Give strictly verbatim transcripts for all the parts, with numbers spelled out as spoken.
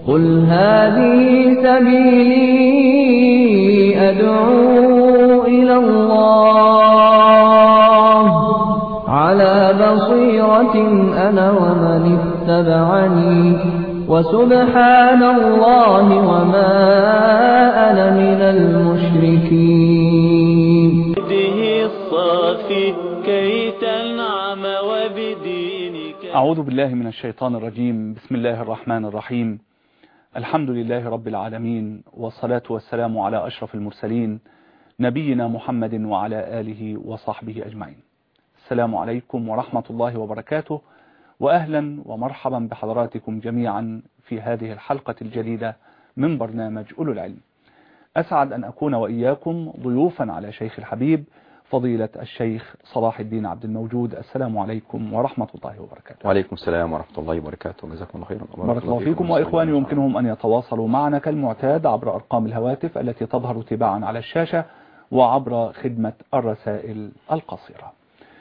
قل هذه سبيلي أدعو إلى الله على بصيرة أنا ومن اتبعني وسبحان الله وما أنا من المشركين. الصافي كي تنعم وبدينك. أعوذ بالله من الشيطان الرجيم. بسم الله الرحمن الرحيم. الحمد لله رب العالمين، والصلاة والسلام على أشرف المرسلين نبينا محمد وعلى آله وصحبه أجمعين. السلام عليكم ورحمة الله وبركاته، وأهلا ومرحبا بحضراتكم جميعا في هذه الحلقة الجديدة من برنامج أولو العلم. أسعد أن أكون وإياكم ضيوفا على شيخ الحبيب فضيلة الشيخ صلاح الدين عبد الموجود. السلام عليكم ورحمة الله وبركاته. وعليكم السلام ورحمة الله وبركاته. جزاكم الله خيرا. بارك الله فيكم. وإخواني يمكنهم أن يتواصلوا معنا كالمعتاد عبر أرقام الهواتف التي تظهر تباعا على الشاشة وعبر خدمة الرسائل القصيرة.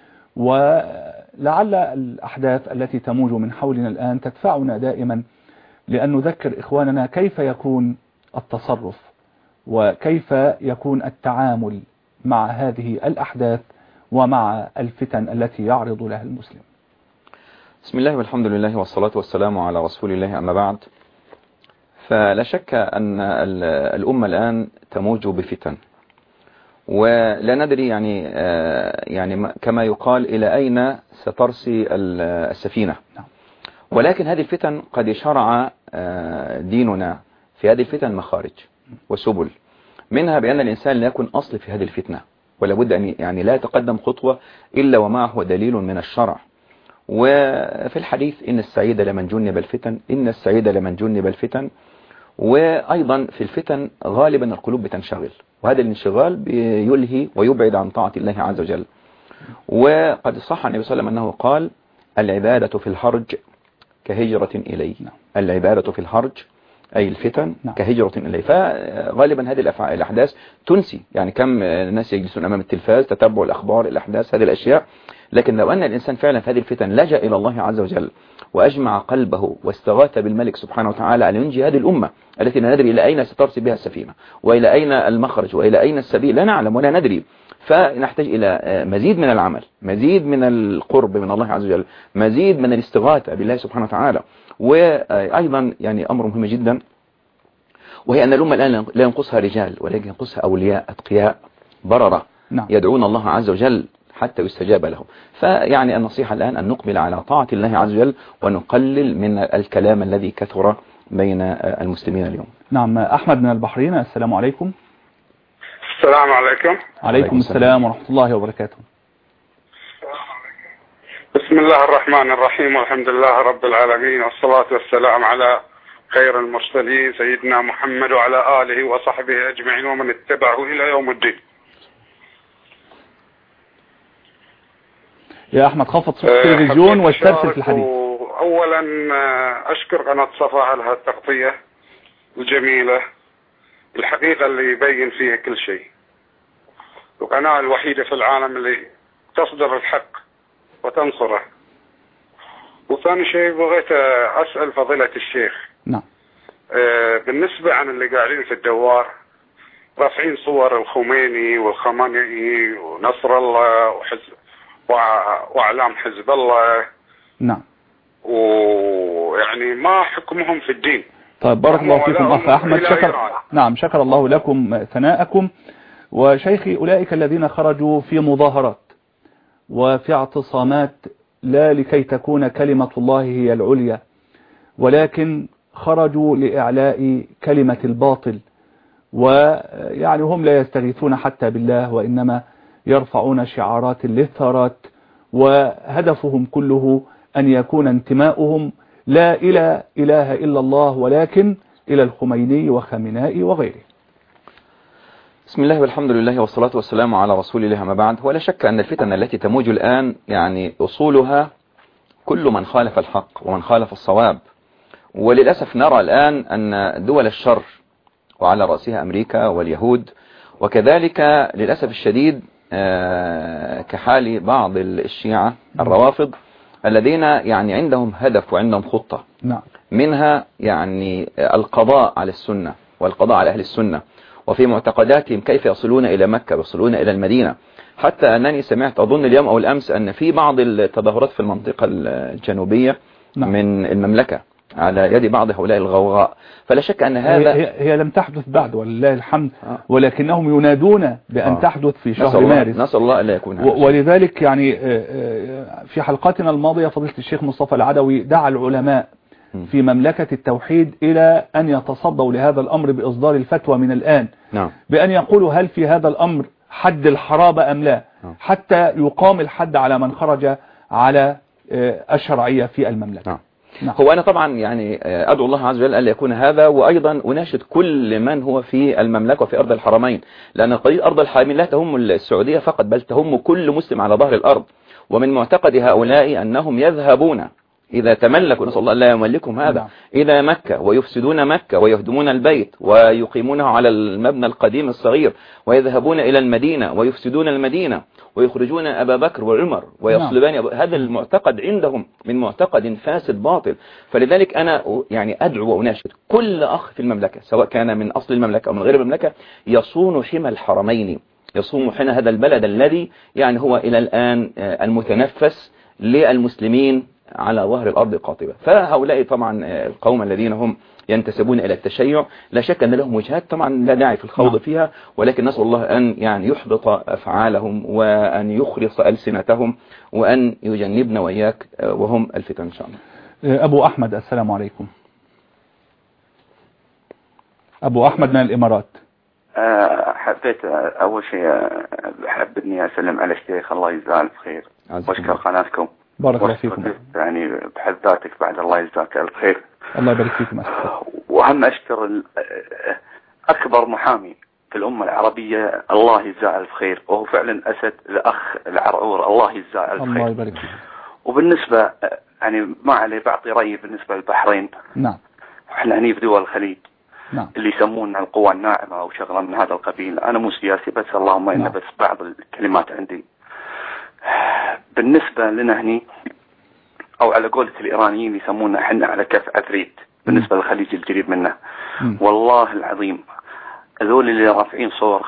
ولعل الأحداث التي تموج من حولنا الآن تدفعنا دائما لأن نذكر إخواننا كيف يكون التصرف وكيف يكون التعامل مع هذه الأحداث ومع الفتن التي يعرض لها المسلم. بسم الله والحمد لله والصلاة والسلام على رسول الله، أما بعد، فلا شك أن الأمة الآن تموج بفتن، ولا ندري يعني يعني كما يقال إلى أين سترسي السفينة. ولكن هذه الفتن قد شرع ديننا في هذه الفتن مخارج وسبل، منها بأن الإنسان لا يكون أصل في هذه الفتنة، ولا بد أن يعني لا يتقدم خطوة إلا ومعه دليل من الشرع. وفي الحديث إن السعيد لمن جنب الفتن، إن السعيد لمن جنب الفتن. وأيضا في الفتن غالبا القلوب بتنشغل، وهذا الانشغال بيلهي ويبعد عن طاعة الله عز وجل. وقد صح عن النبي صلى الله عليه وسلم أنه قال: العبادة في الحرج كهجرة إليه. العبادة في الحرج أي الفتن كهجرة إليه. فغالبا هذه الأحداث تنسي، يعني كم ناس يجلسون أمام التلفاز تتبع الأخبار، الأحداث، هذه الأشياء. لكن لو أن الإنسان فعلا في هذه الفتن لجأ إلى الله عز وجل وأجمع قلبه واستغاث بالملك سبحانه وتعالى أن ينجي هذه الأمة التي لا ندري إلى أين سترسي بها السفينة وإلى أين المخرج وإلى أين السبيل، لا نعلم ولا ندري. فنحتاج إلى مزيد من العمل، مزيد من القرب من الله عز وجل، مزيد من الاستغاثة بالله سبحانه وتعالى. وأيضا يعني أمر مهم جدا، وهي أن الأمة الآن لا ينقصها رجال ولكن ينقصها أولياء أتقياء بررة يدعون الله عز وجل حتى يستجاب لهم. فيعني النصيحة الآن أن نقبل على طاعة الله عز وجل ونقلل من الكلام الذي كثر بين المسلمين اليوم. نعم. أحمد من البحرين، السلام عليكم. السلام عليكم. عليكم السلام ورحمة الله وبركاته. بسم الله الرحمن الرحيم، والحمد لله رب العالمين، والصلاة والسلام على خير المرسلين سيدنا محمد وعلى آله وصحبه أجمعين ومن اتبعه إلى يوم الدين. يا أحمد خفض صوت التلفزيون واسترسل في الحديث. أولا أشكر قناة صفا على هذه التغطية الجميلة الحقيقة اللي يبين فيها كل شيء، القناة الوحيدة في العالم اللي تصدر الحق وتنصره. وثاني شيء بغيت أسأل فضيلة الشيخ. نعم. بالنسبة عن اللي قاعدين في الدوار رافعين صور الخميني والخماني ونصر الله وحزب وأعلام حزب الله. نعم. ويعني ما حكمهم في الدين؟ طيب بارك الله فيكم أخ أحمد. شكر نعم شكر الله لكم ثناءكم. وشيخي، أولئك الذين خرجوا في مظاهرات وفي اعتصامات لا لكي تكون كلمة الله هي العليا، ولكن خرجوا لإعلاء كلمة الباطل، ويعني هم لا يستغيثون حتى بالله وإنما يرفعون شعارات للثارات، وهدفهم كله أن يكون انتماؤهم لا إلى إله إلا الله ولكن إلى الخميني وخامنائي وغيره. بسم الله والحمد لله والصلاة والسلام على رسول الله، ما بعد. ولا شك أن الفتن التي تموج الآن يعني أصولها كل من خالف الحق ومن خالف الصواب. وللأسف نرى الآن أن دول الشر وعلى رأسها أمريكا واليهود، وكذلك للأسف الشديد كحال بعض الشيعة الروافض الذين يعني عندهم هدف وعندهم خطة. نعم. منها يعني القضاء على السنة والقضاء على أهل السنة، وفي معتقداتهم كيف يصلون إلى مكة ويصلون إلى المدينة. حتى أنني سمعت أظن اليوم أو الأمس أن في بعض التظاهرات في المنطقة الجنوبية نعم. من المملكة على يد بعض هؤلاء الغوغاء. فلا شك أن هذا هي, هي لم تحدث بعد ولله الحمد، ولكنهم ينادون بأن آه. تحدث في شهر مارس. نسأل الله ألا يكون هذا. ولذلك يعني في حلقاتنا الماضية فضيلة الشيخ مصطفى العدوي دعا العلماء في مملكة التوحيد إلى أن يتصدوا لهذا الأمر بإصدار الفتوى من الآن نعم. بأن يقولوا هل في هذا الأمر حد الحرابة أم لا، حتى يقام الحد على من خرج على الشرعية في المملكة. نعم. نعم. هو أنا طبعا يعني أدعو الله عز وجل أن يكون هذا، وأيضا أناشد كل من هو في المملكة وفي أرض الحرمين، لأن قضية أرض الحرمين لا تهم السعودية فقط بل تهم كل مسلم على ظهر الأرض. ومن معتقد هؤلاء أنهم يذهبون إذا تملكوا، نسأل الله لا يملكهم هذا، نعم. إلى مكة ويفسدون مكة ويهدمون البيت ويقيمونه على المبنى القديم الصغير، ويذهبون إلى المدينة ويفسدون المدينة ويخرجون أبا بكر وعمر ويصلبان نعم. هذا المعتقد عندهم من معتقد فاسد باطل. فلذلك أنا يعني أدعو وأناشد كل أخ في المملكة سواء كان من أصل المملكة أو من غير المملكة يصون حمى الحرمين، يصون حمى هذا البلد الذي يعني هو إلى الآن المتنفس للمسلمين على ظهر الأرض قاطبة. فهؤلاء طبعا القوم الذين هم ينتسبون إلى التشيع لا شك أن لهم وجهات طبعا لا داعي في الخوض فيها، ولكن نسأل الله أن يعني يحبط أفعالهم وأن يخلص ألسنتهم وأن يجنبنا وإياك وهم الفتن إن شاء الله. أبو أحمد السلام عليكم. أبو أحمد من الإمارات. حبيت أول شيء بحب أني أسلم على الشيخ الله يجزاه الخير وأشكر قناتكم. بارك الله فيكم. يعني بحب ذاتك بعد الله يجزاك الخير. الله يبارك فيكم. وهم أشكر أكبر محامي في الأمة العربية الله يجزاه الخير، وهو فعلا أسد الأخ العرعور الله يجزاه الخير. الله يبارك فيكم. وبالنسبة يعني ما علي بعطي رأيي بالنسبة للبحرين. نعم. احنا هني في دول الخليج نعم. اللي يسمون القوى الناعمة أو شغلة من هذا القبيل. أنا مو سياسي بس اللهم إن نعم. بس بعض الكلمات عندي بالنسبة لنا هني أو على قولة الإيرانيين يسموننا حنا على كف عفريت بالنسبة للخليج القريب منه. م. والله العظيم هذول اللي رافعين صور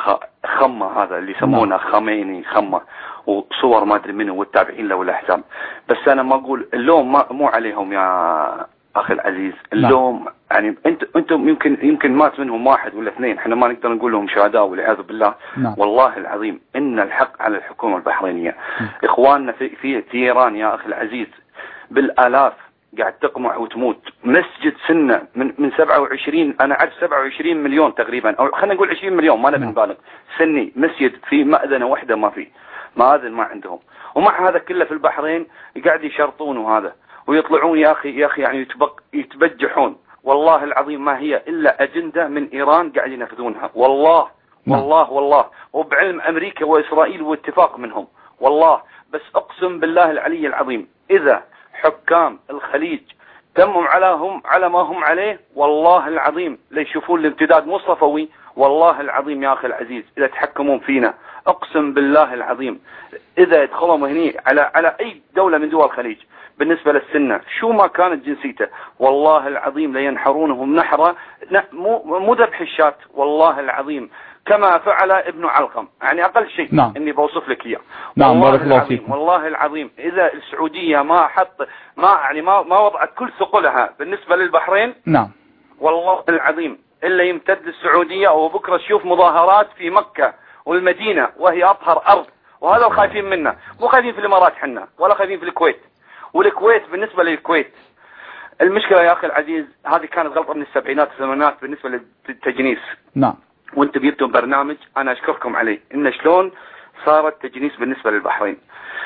خمة هذا اللي يسمونه خميني خمة وصور ما أدري منه والتابعين له والأحزاب. بس أنا ما أقول اللوم ما مو عليهم يا أخي العزيز، اللوم يعني أنت أنتم يمكن يمكن مات منهم واحد ولا اثنين، احنا ما نقدر نقول لهم شهداء والعياذ بالله. نعم. والله العظيم إن الحق على الحكومة البحرينية. م. إخواننا في في في إيران يا أخي العزيز بالآلاف قاعد تقمع وتموت. مسجد سنة من من سبعة وعشرين أنا عارف سبعة وعشرين مليون تقريبا أو خلينا نقول عشرين مليون ما نبي نبالغ سني مسجد في مأذنة واحدة ما في مآذن ما عندهم، ومع هذا كله في البحرين قاعد يشرطون وهذا ويطلعون يا أخي يا أخي يعني يتبق يتبجحون. والله العظيم ما هي إلا أجندة من إيران قاعد ينفذونها والله والله والله وبعلم أمريكا وإسرائيل واتفاق منهم والله. بس أقسم بالله العلي العظيم إذا حكام الخليج تموا على هم على ما هم عليه والله العظيم ليشوفون الامتداد مو صفوي. والله العظيم يا أخي العزيز إذا تحكمون فينا أقسم بالله العظيم إذا يدخلوا هني على على أي دولة من دول الخليج بالنسبة للسنة شو ما كانت جنسيته والله العظيم لينحرونهم نحرة مو مو ذبح الشاة والله العظيم كما فعل ابن علقم يعني أقل شيء. نعم. إني بوصف لك إياه. نعم بارك الله فيكم. والله العظيم إذا السعودية ما حط ما يعني ما ما وضعت كل ثقلها بالنسبة للبحرين. نعم. والله العظيم إلا يمتد للسعودية وبكرة تشوف مظاهرات في مكة والمدينة وهي أطهر أرض، وهذا الخايفين منا مو خايفين في الإمارات حنا ولا خايفين في الكويت. والكويت بالنسبة للكويت المشكلة يا أخي العزيز هذه كانت غلطة من السبعينات والثمانينات بالنسبة للتجنيس. نعم. وانت بيبتم برنامج انا اشكركم عليه ان شلون صار التجنيس بالنسبة للبحرين.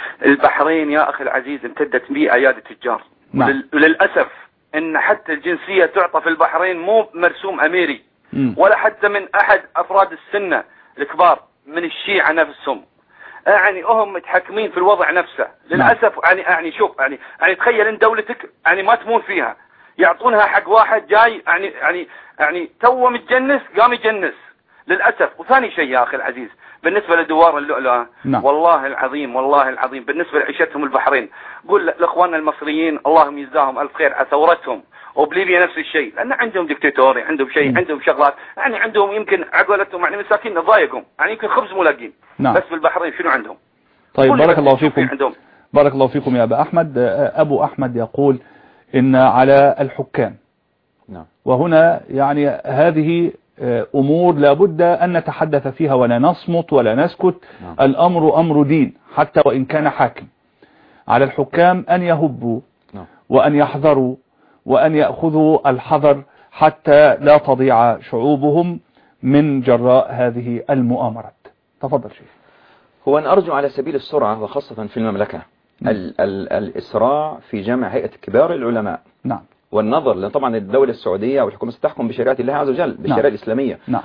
البحرين يا اخي العزيز امتدت بيه ايادي تجار. نعم. وللأسف ان حتى الجنسية تعطى في البحرين مو مرسوم اميري م. ولا حتى من احد افراد السنة الكبار من الشيعة نفسهم، يعني هم متحكمين في الوضع نفسه للأسف. يعني يعني شوف يعني يعني تخيل ان دولتك يعني ما تمون فيها يعطونها حق واحد جاي يعني يعني يعني تو متجنس قام يجنس للأسف. وثاني شيء يا أخي العزيز بالنسبة لدوار اللؤلؤة. نعم. والله العظيم والله العظيم بالنسبة لعيشتهم البحرين قول لأخواننا المصريين اللهم يجزاهم ألف خير على ثورتهم وبليبيا نفس الشيء، لان عندهم دكتاتوري، عندهم شيء، عندهم شغلات، يعني عندهم يمكن عقولتهم يعني مساكين ضايقهم، يعني يمكن خبز ملاقين. نعم. بس في البحرين شنو عندهم؟ طيب بارك الله فيكم. عندهم. بارك الله فيكم يا أبا أحمد. أبو أحمد يقول إن على الحكام، نعم. وهنا يعني هذه أمور لابد أن نتحدث فيها ولا نصمت ولا نسكت. نعم. الأمر أمر دين حتى وإن كان حاكم. على الحكام أن يهبوا نعم. وأن يحذروا وأن يأخذوا الحذر حتى لا تضيع شعوبهم من جراء هذه المؤامرات. تفضل شيخ. هو أن أرجو على سبيل السرعة وخاصة في المملكة ال ال الإسراع في جمع هيئة كبار العلماء. نعم. والنظر، لأن طبعا الدولة السعودية والحكومة ستحكم بشريعة الله عز وجل، بالشريعة نعم. الإسلامية. نعم.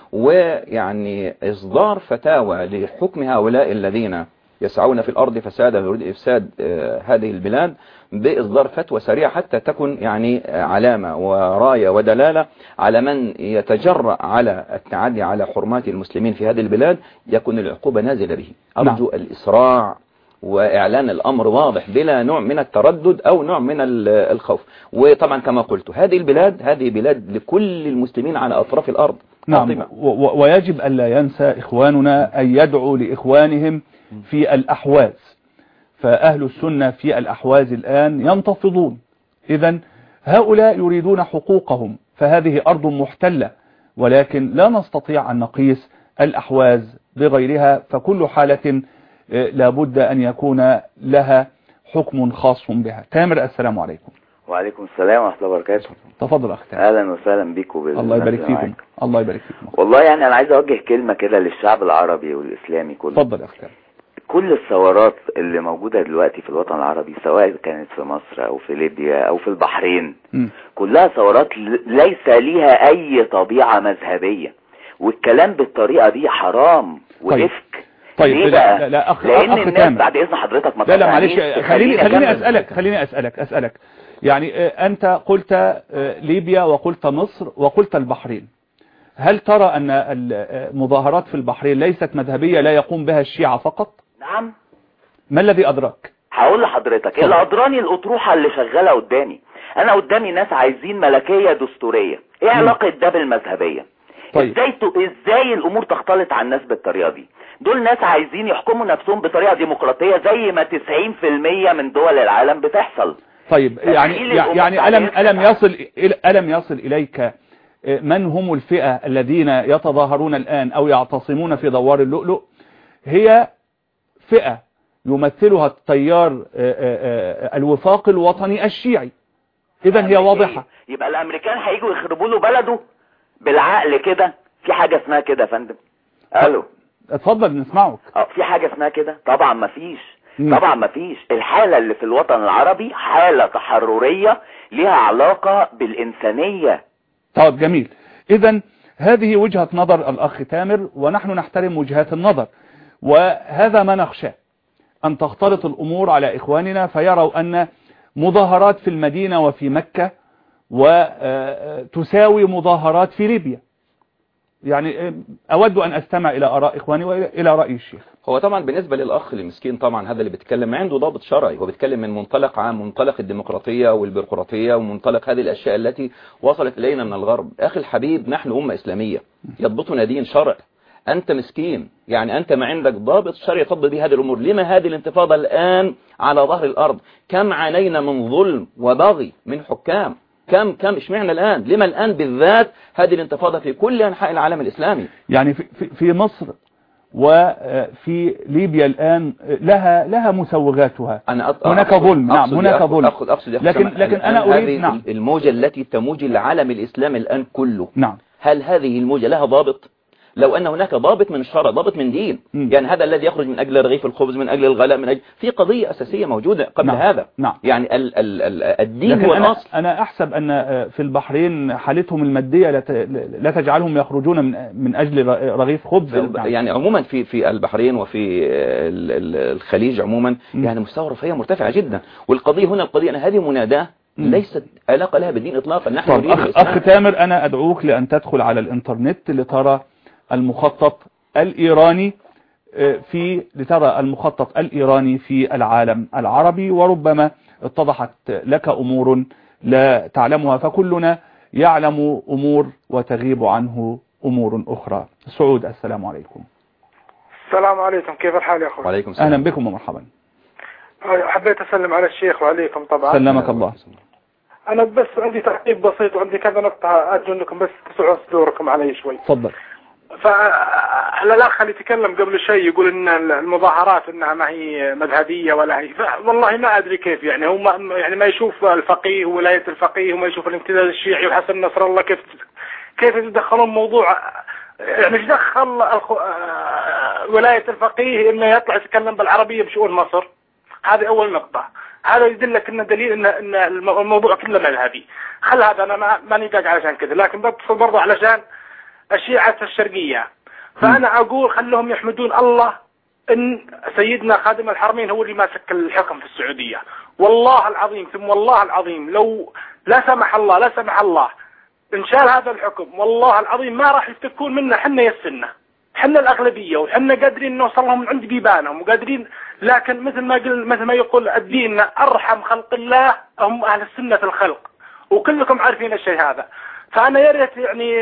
ويعني إصدار فتاوى لحكم هؤلاء الذين يسعون في الأرض فسادا ويريد إفساد آه هذه البلاد، بإصدار فتوى سريعة حتى تكون يعني علامة وراية ودلالة على من يتجرأ على التعدي على حرمات المسلمين في هذه البلاد، يكون العقوبة نازلة به. أرجو نعم. الإسراع وإعلان الأمر واضح بلا نوع من التردد أو نوع من الخوف. وطبعا كما قلت هذه البلاد هذه بلاد لكل المسلمين على أطراف الأرض. نعم. ويجب ألا ينسى إخواننا أن يدعوا لإخوانهم في الأحواز، فأهل السنة في الأحواز الآن ينتفضون. إذن هؤلاء يريدون حقوقهم، فهذه أرض محتلة، ولكن لا نستطيع أن نقيس الأحواز بغيرها، فكل حالة لابد أن يكون لها حكم خاص بها. تامر السلام عليكم. وعليكم السلام ورحمة الله وبركاته. تفضل أخي تامر. أهلا وسهلا بكم. الله يبارك فيكم. الله يبارك فيكم. والله يعني أنا عايز أوجه كلمة كده للشعب العربي والإسلامي كله. تفضل يا أخي تامر. كل الثورات اللي موجودة دلوقتي في الوطن العربي، سواء كانت في مصر أو في ليبيا أو في البحرين، م. كلها ثورات ليس ليها أي طبيعة مذهبية، والكلام بالطريقة دي حرام وإفك. طيب ليه لا, بقى؟ لا, لا أخ لأن أخ الناس تامر. بعد إذن حضرتك ما لا لا معلش، خليني خليني أكمل. أسألك خليني أسألك أسألك يعني أنت قلت ليبيا وقلت مصر وقلت البحرين، هل ترى أن المظاهرات في البحرين ليست مذهبية لا يقوم بها الشيعة فقط؟ نعم. ما الذي أدراك؟ هقول لحضرتك اللي أدراني الأطروحة اللي شغالة قدامي. أنا قدامي ناس عايزين ملكية دستورية، إيه علاقة ده بالمذهبية؟ طيب. إزاي ت... إزاي الأمور تختلط على الناس بالطريقة دي؟ دول ناس عايزين يحكموا نفسهم بطريقة ديمقراطية زي ما تسعين في المية من دول العالم بتحصل. طيب يعني يعني ألم ألم يصل ألم يصل إليك من هم الفئة الذين يتظاهرون الآن أو يعتصمون في دوار اللؤلؤ؟ هي فئة يمثلها التيار الوفاق الوطني الشيعي. إذن هي واضحة. يبقى الأمريكان هيجوا يخربوا له بلده بالعقل كده؟ في حاجة اسمها كده يا فندم؟ ألو اتفضل نسمعك. اه في حاجة اسمها كده؟ طبعا ما فيش. طبعا ما فيش. الحالة اللي في الوطن العربي حالة تحررية لها علاقة بالإنسانية. طيب جميل. إذن هذه وجهة نظر الأخ تامر، ونحن نحترم وجهات النظر، وهذا ما نخشاه، أن تختلط الأمور على إخواننا فيروا أن مظاهرات في المدينة وفي مكة وتساوي مظاهرات في ليبيا. يعني أود أن أستمع إلى آراء إخواني وإلى رأي الشيخ. هو طبعا بالنسبة للأخ المسكين طبعا هذا اللي بيتكلم عنده ضابط شرعي، هو بيتكلم من منطلق عام، منطلق الديمقراطية والبيروقراطية ومنطلق هذه الأشياء التي وصلت إلينا من الغرب. أخي الحبيب نحن أمة إسلامية يضبطنا دين شرع. أنت مسكين، يعني أنت ما عندك ضابط شرعي تضبط به هذه الأمور. لما هذه الانتفاضة الآن على ظهر الأرض؟ كم عانينا من ظلم وبغي من حكام، كم كم اشمعنا الآن؟ لما الآن بالذات هذه الانتفاضة في كل أنحاء العالم الإسلامي؟ يعني في, في مصر وفي ليبيا الآن لها لها مسوغاتها. أنا هناك ظلم. نعم هناك ظلم. أخذ أخذ لكن لكن أنا أريد نعم الموجة التي تموج العالم الإسلامي الآن كله. نعم. هل هذه الموجة لها ضابط؟ لو أن هناك ضابط من الشرع، ضابط من دين، م. يعني هذا الذي يخرج من أجل رغيف الخبز، من أجل الغلاء، من أجل في قضية أساسية موجودة قبل نعم. هذا. نعم. يعني ال ال ال الدين هو أنا الأصل. أنا أحسب أن في البحرين حالتهم المادية لا تجعلهم يخرجون من من أجل رغيف خبز. نعم. يعني عموما في في البحرين وفي الخليج عموما م. يعني مستوى الرفاهية مرتفعة جدا. والقضية هنا القضية أن هذه مناداة ليست علاقة لها بالدين إطلاقا. نحن طب أخ, أخ تامر أنا أدعوك لأن تدخل على الإنترنت لترى المخطط الإيراني في لترى المخطط الإيراني في العالم العربي، وربما اتضحت لك أمور لا تعلمها، فكلنا يعلم أمور وتغيب عنه أمور أخرى. سعود، السلام عليكم. السلام عليكم، كيف الحال يا أخوي؟ وعليكم السلام. أهلا بكم ومرحبا. حبيت أسلم على الشيخ وعليكم طبعا. سلمك الله. أنا بس عندي تعقيب بسيط وعندي كذا نقطة أرجو أنكم بس تسعوا صدوركم علي شوي. تفضل. فالأخ اللي تكلم قبل شيء يقول إن المظاهرات إنها ما هي مذهبية ولا هي، والله ما أدري كيف يعني هو ما يعني ما يشوف الفقيه وولاية الفقيه وما يشوف الامتداد الشيعي وحسن نصر الله كيف كيف يدخلون موضوع يعني ايش دخل ولاية الفقيه إنه يطلع يتكلم بالعربية بشؤون مصر. هذه أول نقطة. هذا يدلك إنه دليل إن إن الموضوع كله مذهبي. خل هذا أنا ما ماني داق علشان كذا، لكن بتصل برضه علشان الشيعة الشرقية. فأنا أقول خلهم يحمدون الله إن سيدنا خادم الحرمين هو اللي ماسك الحكم في السعودية. والله العظيم ثم والله العظيم لو لا سمح الله لا سمح الله إن شال هذا الحكم والله العظيم ما راح يفتكون منا حنا يسنا، حنا الأغلبية وحنا قادرين نوصل لهم عند بيبانهم وقادرين، لكن مثل ما قل مثل ما يقول الدين أرحم خلق الله هم أهل السنة الخلق، وكلكم عارفين الشيء هذا. فأنا يا ريت يعني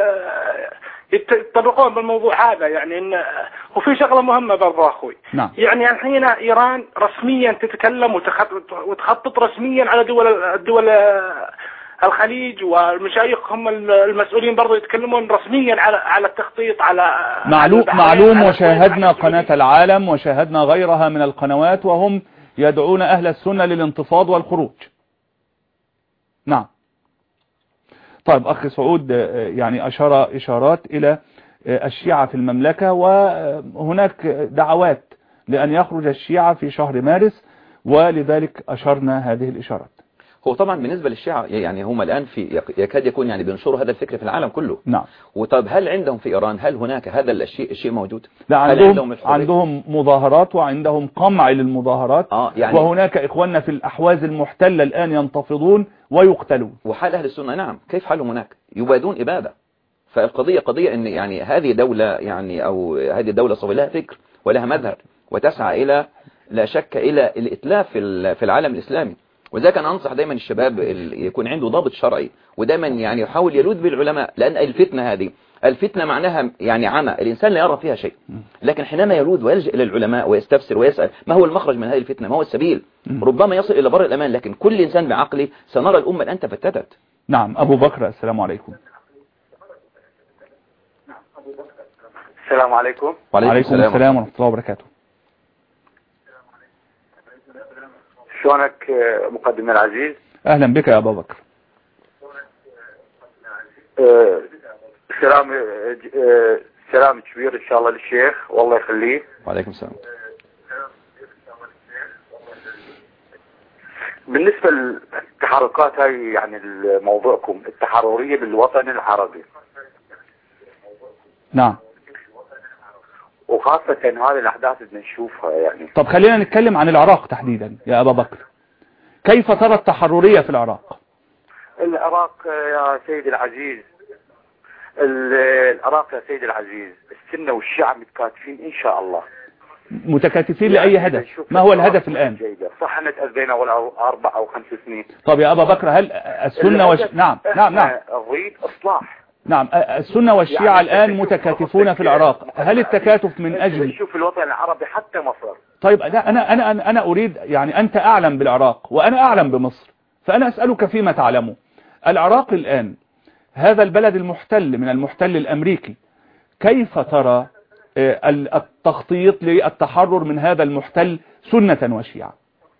يتطرقون بالموضوع هذا يعني إن وفي شغلة مهمة برضه أخوي. نعم. يعني الحين إيران رسميا تتكلم وتخطط, وتخطط رسميا على دول الدول الخليج، والمشايخهم المسؤولين برضه يتكلمون رسميا على على التخطيط على معلوم معلوم وشاهدنا قناة العالم وشاهدنا غيرها من القنوات وهم يدعون أهل السنة للانتفاض والخروج. نعم. طيب أخي سعود يعني أشار إشارات إلى الشيعة في المملكة، وهناك دعوات لأن يخرج الشيعة في شهر مارس، ولذلك أشرنا هذه الإشارات. هو طبعا بالنسبة للشيعة يعني هم الآن في يكاد يكون يعني بينشروا هذا الفكر في العالم كله. نعم. وطيب هل عندهم في إيران هل هناك هذا الشيء الشيء موجود؟ لا، عندهم عندهم مظاهرات وعندهم قمع للمظاهرات. آه يعني وهناك إخواننا في الأحواز المحتلة الآن ينتفضون ويقتلون. وحال أهل السنة نعم كيف حالهم هناك؟ يبادون إبادة. فالقضية قضية إن يعني هذه دولة يعني أو هذه الدولة صار لها فكر ولها مذهب وتسعى إلى لا شك إلى الإتلاف في العالم الإسلامي. وذلك أنا أنصح دايما الشباب يكون عنده ضابط شرعي ودايما يعني يحاول يلوذ بالعلماء، لأن الفتنة هذه الفتنة معناها يعني عمى، الإنسان لا يرى فيها شيء، لكن حينما يلوذ ويلجأ إلى العلماء ويستفسر ويسأل ما هو المخرج من هذه الفتنة، ما هو السبيل، ربما يصل إلى بر الأمان. لكن كل إنسان بعقله سنرى الأمة الآن تفتتت. نعم. أبو بكر، السلام عليكم. السلام عليكم. وعليكم السلام, السلام ورحمة الله وبركاته. شلونك مقدمنا العزيز؟ أهلا بك يا أبو بكر. أه سلام أه سلام كبير إن شاء الله للشيخ والله يخليه. وعليكم السلام. بالنسبة للتحركات هاي يعني موضوعكم التحررية بالوطن العربي. نعم. وخاصة هذه الأحداث اللي نشوفها يعني. طب خلينا نتكلم عن العراق تحديدا يا أبا بكر. كيف ترى التحررية في العراق؟ العراق يا سيدي العزيز العراق يا سيدي العزيز السنة والشيعة متكاتفين إن شاء الله. متكاتفين لأي هدف؟ ما هو الهدف الآن؟ صح احنا تأذينا ولا أربع أو خمس سنين. طب يا أبا بكر هل السنة وش... نعم نعم نعم نريد إصلاح. نعم. السنة والشيعة يعني الآن متكاتفون في العراق. هل التكاتف من أجل شوف الوطن العربي حتى مصر؟ طيب أنا أنا أنا أنا أريد يعني أنت أعلم بالعراق وأنا أعلم بمصر، فأنا أسألك فيما تعلمه. العراق الآن هذا البلد المحتل من المحتل الأمريكي، كيف ترى التخطيط للتحرر من هذا المحتل سنة وشيعة؟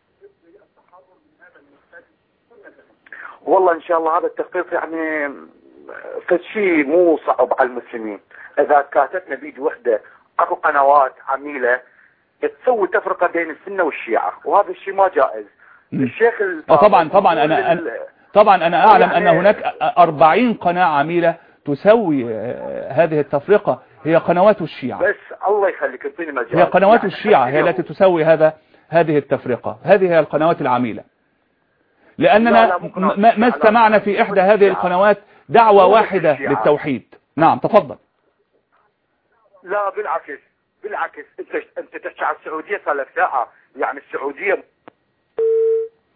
والله إن شاء الله هذا التخطيط يعني فشي مو صعب على المسلمين. إذا كاتتنا بيد وحدة أكو قنوات عميلة تسوي تفرقة بين السنة والشيعة، وهذا الشيء ما جائز. الشيخ طبعا طبعا أنا طبعا أنا أعلم يعني أن هناك أربعين قناة عميلة تسوي هذه التفرقة، هي قنوات الشيعة. بس الله يخليك اعطيني مجال. هي قنوات يعني الشيعة هي التي تسوي هذا هذه التفرقة، هذه هي القنوات العميلة. لأننا لا لا ما, ما استمعنا في إحدى هذه القنوات دعوة واحدة للتوحيد. نعم تفضل. لا بالعكس بالعكس انت انت تحكي عن السعودية صار لك ساعة يعني السعودية.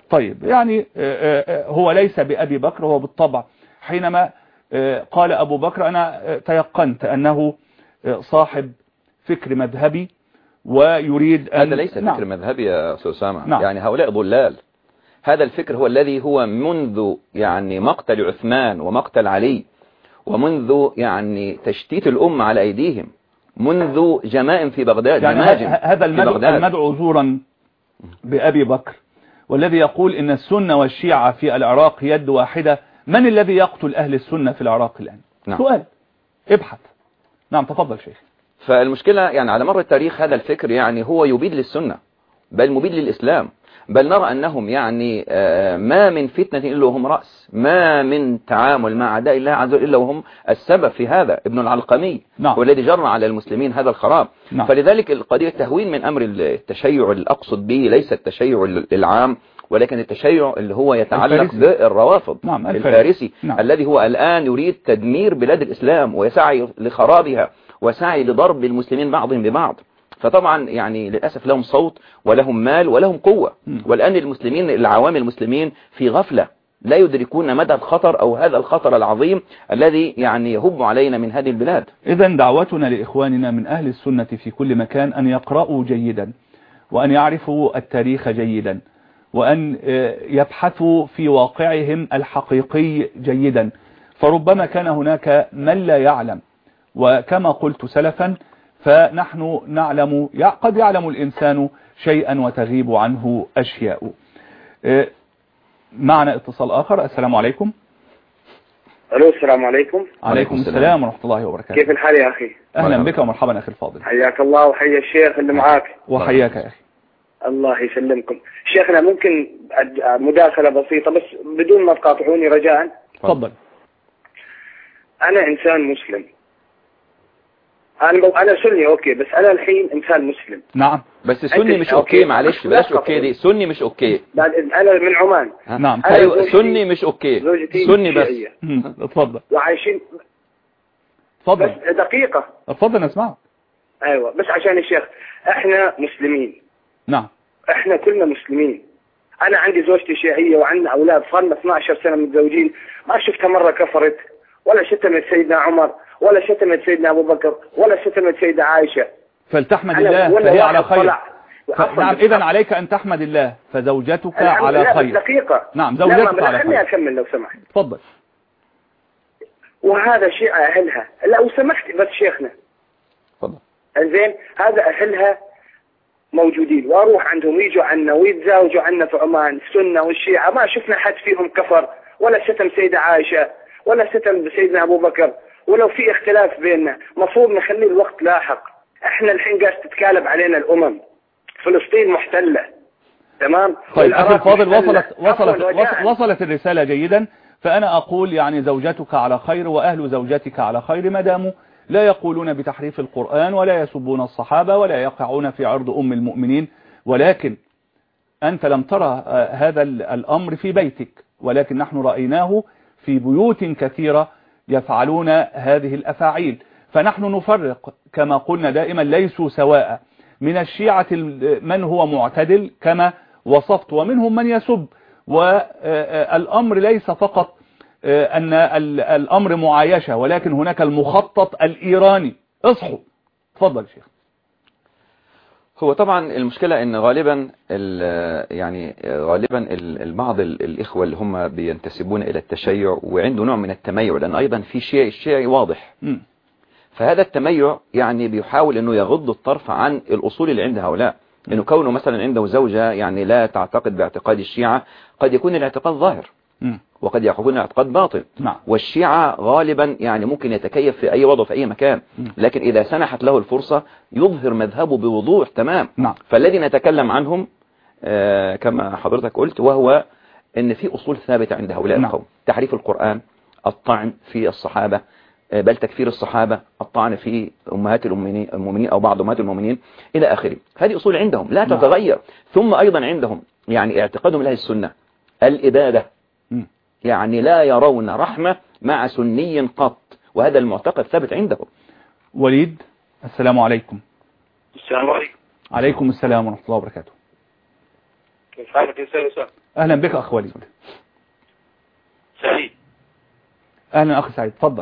طيب يعني هو ليس بأبي بكر، هو بالطبع حينما قال أبو بكر أنا تيقنت أنه صاحب فكر مذهبي ويريد أن هذا ليس نعم. فكر مذهبي يا أستاذ أسامة. نعم. يعني هؤلاء ضلال. هذا الفكر هو الذي هو منذ يعني مقتل عثمان ومقتل علي ومنذ يعني تشتيت الأمة على أيديهم، منذ جمائم في بغداد، يعني هذا المدعو, المدعو زورا بأبي بكر والذي يقول إن السنة والشيعة في العراق يد واحدة، من الذي يقتل أهل السنة في العراق الآن؟ نعم. سؤال ابحث. نعم تفضل شيخ. فالمشكلة يعني على مر التاريخ هذا الفكر يعني هو يبيد للسنة بل مبيد للإسلام، بل نرى أنهم يعني ما من فتنة إلا وهم رأس، ما من تعامل مع أعداء الله عز وجل إلا وهم السبب في هذا. ابن العلقمي نعم. والذي جرى على المسلمين هذا الخراب. نعم. فلذلك القضية تهوين من أمر التشيع اللي أقصد به ليس التشيع العام، ولكن التشيع اللي هو يتعلق الفارسي. بالروافض. نعم. الفارسي, الفارسي. نعم. الذي هو الآن يريد تدمير بلاد الإسلام ويسعي لخرابها وسعي لضرب المسلمين بعضهم ببعض. فطبعا يعني للأسف لهم صوت ولهم مال ولهم قوة، والآن المسلمين العوام المسلمين في غفلة لا يدركون مدى الخطر أو هذا الخطر العظيم الذي يعني يهب علينا من هذه البلاد. إذن دعوتنا لإخواننا من أهل السنة في كل مكان أن يقرأوا جيدا وأن يعرفوا التاريخ جيدا وأن يبحثوا في واقعهم الحقيقي جيدا، فربما كان هناك من لا يعلم، وكما قلت سلفا فنحن نعلم، قد يعلم الإنسان شيئا وتغيب عنه أشياء. معنا اتصال آخر. السلام عليكم. الو السلام عليكم. عليكم السلام ورحمة الله وبركاته. كيف الحال يا أخي؟ أهلا بك ومرحبا أخي الفاضل. حياك الله وحيا الشيخ اللي معاك. وحياك يا أخي. الله يسلمكم. شيخنا ممكن مداخلة بسيطة بس بدون ما تقاطعوني رجاء؟ تفضل. أنا إنسان مسلم، أنا أنا سني أوكي، بس أنا الحين إنسان مسلم. نعم. بس سني مش أوكي, معلش بلاش أوكي دي، سني مش أوكي. أنا من عمان. نعم. أيوة سني مش أوكي، سني بس. اتفضل. وعايشين. اتفضل. بس دقيقة. اتفضل نسمعك. أيوة بس عشان الشيخ، إحنا مسلمين. نعم. إحنا كلنا مسلمين. أنا عندي زوجتي شيعية وعندنا أولاد، صارنا اثنتي عشرة سنة متزوجين، ما شفتها مرة كفرت ولا شتمت سيدنا عمر ولا شتمت سيدنا أبو بكر ولا شتمت سيدة عائشة. فلتحمد الله فهي على خير. ف... نعم إذن عليك أن تحمد الله فزوجتك على خير. دقيقة. نعم زوجتك على خير. خليني أكمل لو سمحت. تفضل. وهذا شيء أهلها، لو سمحت بس شيخنا. تفضل. زين هذا أهلها موجودين واروح عندهم يجوا عنا ويتزاوجوا عنا في عمان، السنة والشيعة ما شفنا حد فيهم كفر ولا شتم سيدة عائشة ولا شتم سيدنا أبو بكر، ولو في اختلاف بيننا مفروض نخلي الوقت لاحق. احنا الحين قاعد تتكالب علينا الأمم، فلسطين محتلة تمام. طيب أخي الفاضل وصلت وصلت وصلت, وصلت الرسالة جيدا، فأنا أقول يعني زوجتك على خير وأهل زوجتك على خير ما داموا لا يقولون بتحريف القرآن ولا يسبون الصحابة ولا يقعون في عرض أم المؤمنين، ولكن أنت لم ترى هذا الأمر في بيتك، ولكن نحن رأيناه في بيوت كثيرة يفعلون هذه الأفاعيل. فنحن نفرق كما قلنا دائما، ليسوا سواء، من الشيعة من هو معتدل كما وصفت ومنهم من يسب، والأمر ليس فقط أن الأمر معايشة، ولكن هناك المخطط الإيراني. اصحوا. تفضل شيخ. هو طبعا المشكلة ان غالبا يعني غالبا البعض الإخوة اللي هم بينتسبون إلى التشيع وعنده نوع من التميع، لأن أيضا في شيء الشيعي واضح، م. فهذا التميع يعني بيحاول أنه يغض الطرف عن الأصول اللي عند هؤلاء، أنه كونه مثلا عنده زوجة يعني لا تعتقد باعتقاد الشيعة، قد يكون الاعتقاد ظاهر م. وقد يكون الاعتقاد باطل. نعم. والشيعة غالبا يعني ممكن يتكيف في أي وضع في أي مكان، م. لكن إذا سنحت له الفرصة يظهر مذهبه بوضوح تمام. نعم. فالذي نتكلم عنهم آه كما حضرتك قلت، وهو أن في أصول ثابتة عند هؤلاء القوم، تحريف القرآن، الطعن في الصحابة، بل تكفير الصحابة، الطعن في أمهات المؤمنين أو بعض أمهات المؤمنين إلى آخره. هذه أصول عندهم لا تتغير. ثم أيضا عندهم يعني اعتقادهم لهذه السنة الإبادة، يعني لا يرون رحمة مع سني قط، وهذا المعتقد ثابت عندهم. وليد السلام عليكم. السلام عليكم. عليكم السلام ورحمة الله وبركاته. كيف حالك يا أستاذ؟ أهلا بك أخ وليد. سعيد. أهلا أخي سعيد، تفضل.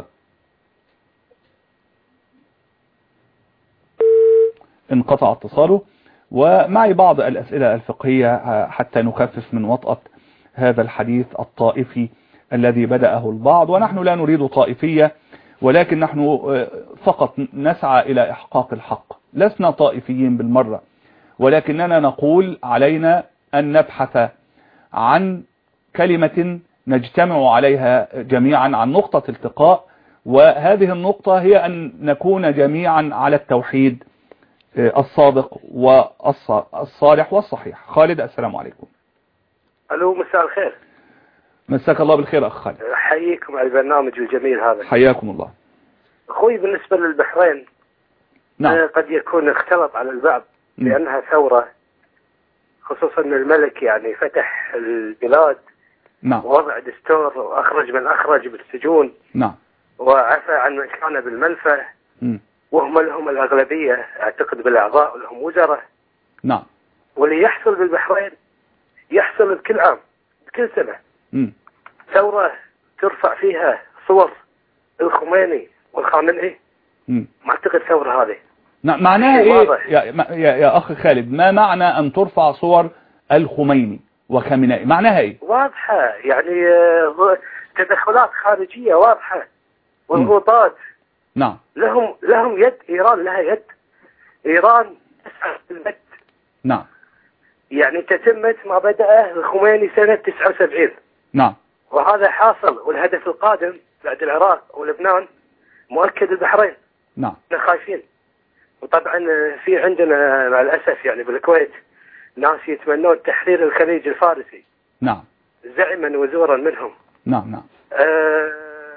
انقطع اتصاله. ومعي بعض الأسئلة الفقهية حتى نخفف من وطأة هذا الحديث الطائفي الذي بدأه البعض، ونحن لا نريد طائفية، ولكن نحن فقط نسعى إلى إحقاق الحق، لسنا طائفيين بالمرة، ولكننا نقول علينا أن نبحث عن كلمة نجتمع عليها جميعا، عن نقطة التقاء، وهذه النقطة هي أن نكون جميعا على التوحيد الصادق والصالح والصحيح. خالد، السلام عليكم. الو، مساء الخير. مساك الله بالخير أخ خالد. حييكم على البرنامج الجميل هذا. حياكم الله. أخوي، بالنسبة للبحرين نعم. قد يكون اختلط على البعض لأنها ثورة، خصوصا أن الملك يعني فتح البلاد. نعم. ووضع دستور وأخرج من أخرج بالسجون. نعم. وعفى عن من كان بالمنفى. م. وهم لهم الأغلبية أعتقد بالأعضاء ولهم وزراء. نعم. واللي يحصل بالبحرين يحصل بكل عام بكل سنة. م. ثورة ترفع فيها صور الخميني والخامنئي. م. ما أعتقد ثورة هذه. نعم. معناها إيه يا, يا, يا أخي خالد؟ ما معنى أن ترفع صور الخميني وخامنئي؟ معناها إيه؟ واضحة يعني تدخلات خارجية واضحة والضغوطات. نعم. لهم لهم يد، إيران لها يد. إيران تسعى المد. نعم. يعني تتمت ما بدأ الخميني سنة تسعة وسبعين. نعم. وهذا حاصل، والهدف القادم بعد العراق ولبنان مؤكد البحرين. نعم. احنا خايفين. وطبعا في عندنا مع الأسف يعني بالكويت ناس يتمنون تحرير الخليج الفارسي. نعم. زعما وزورا منهم. نعم. نعم. أه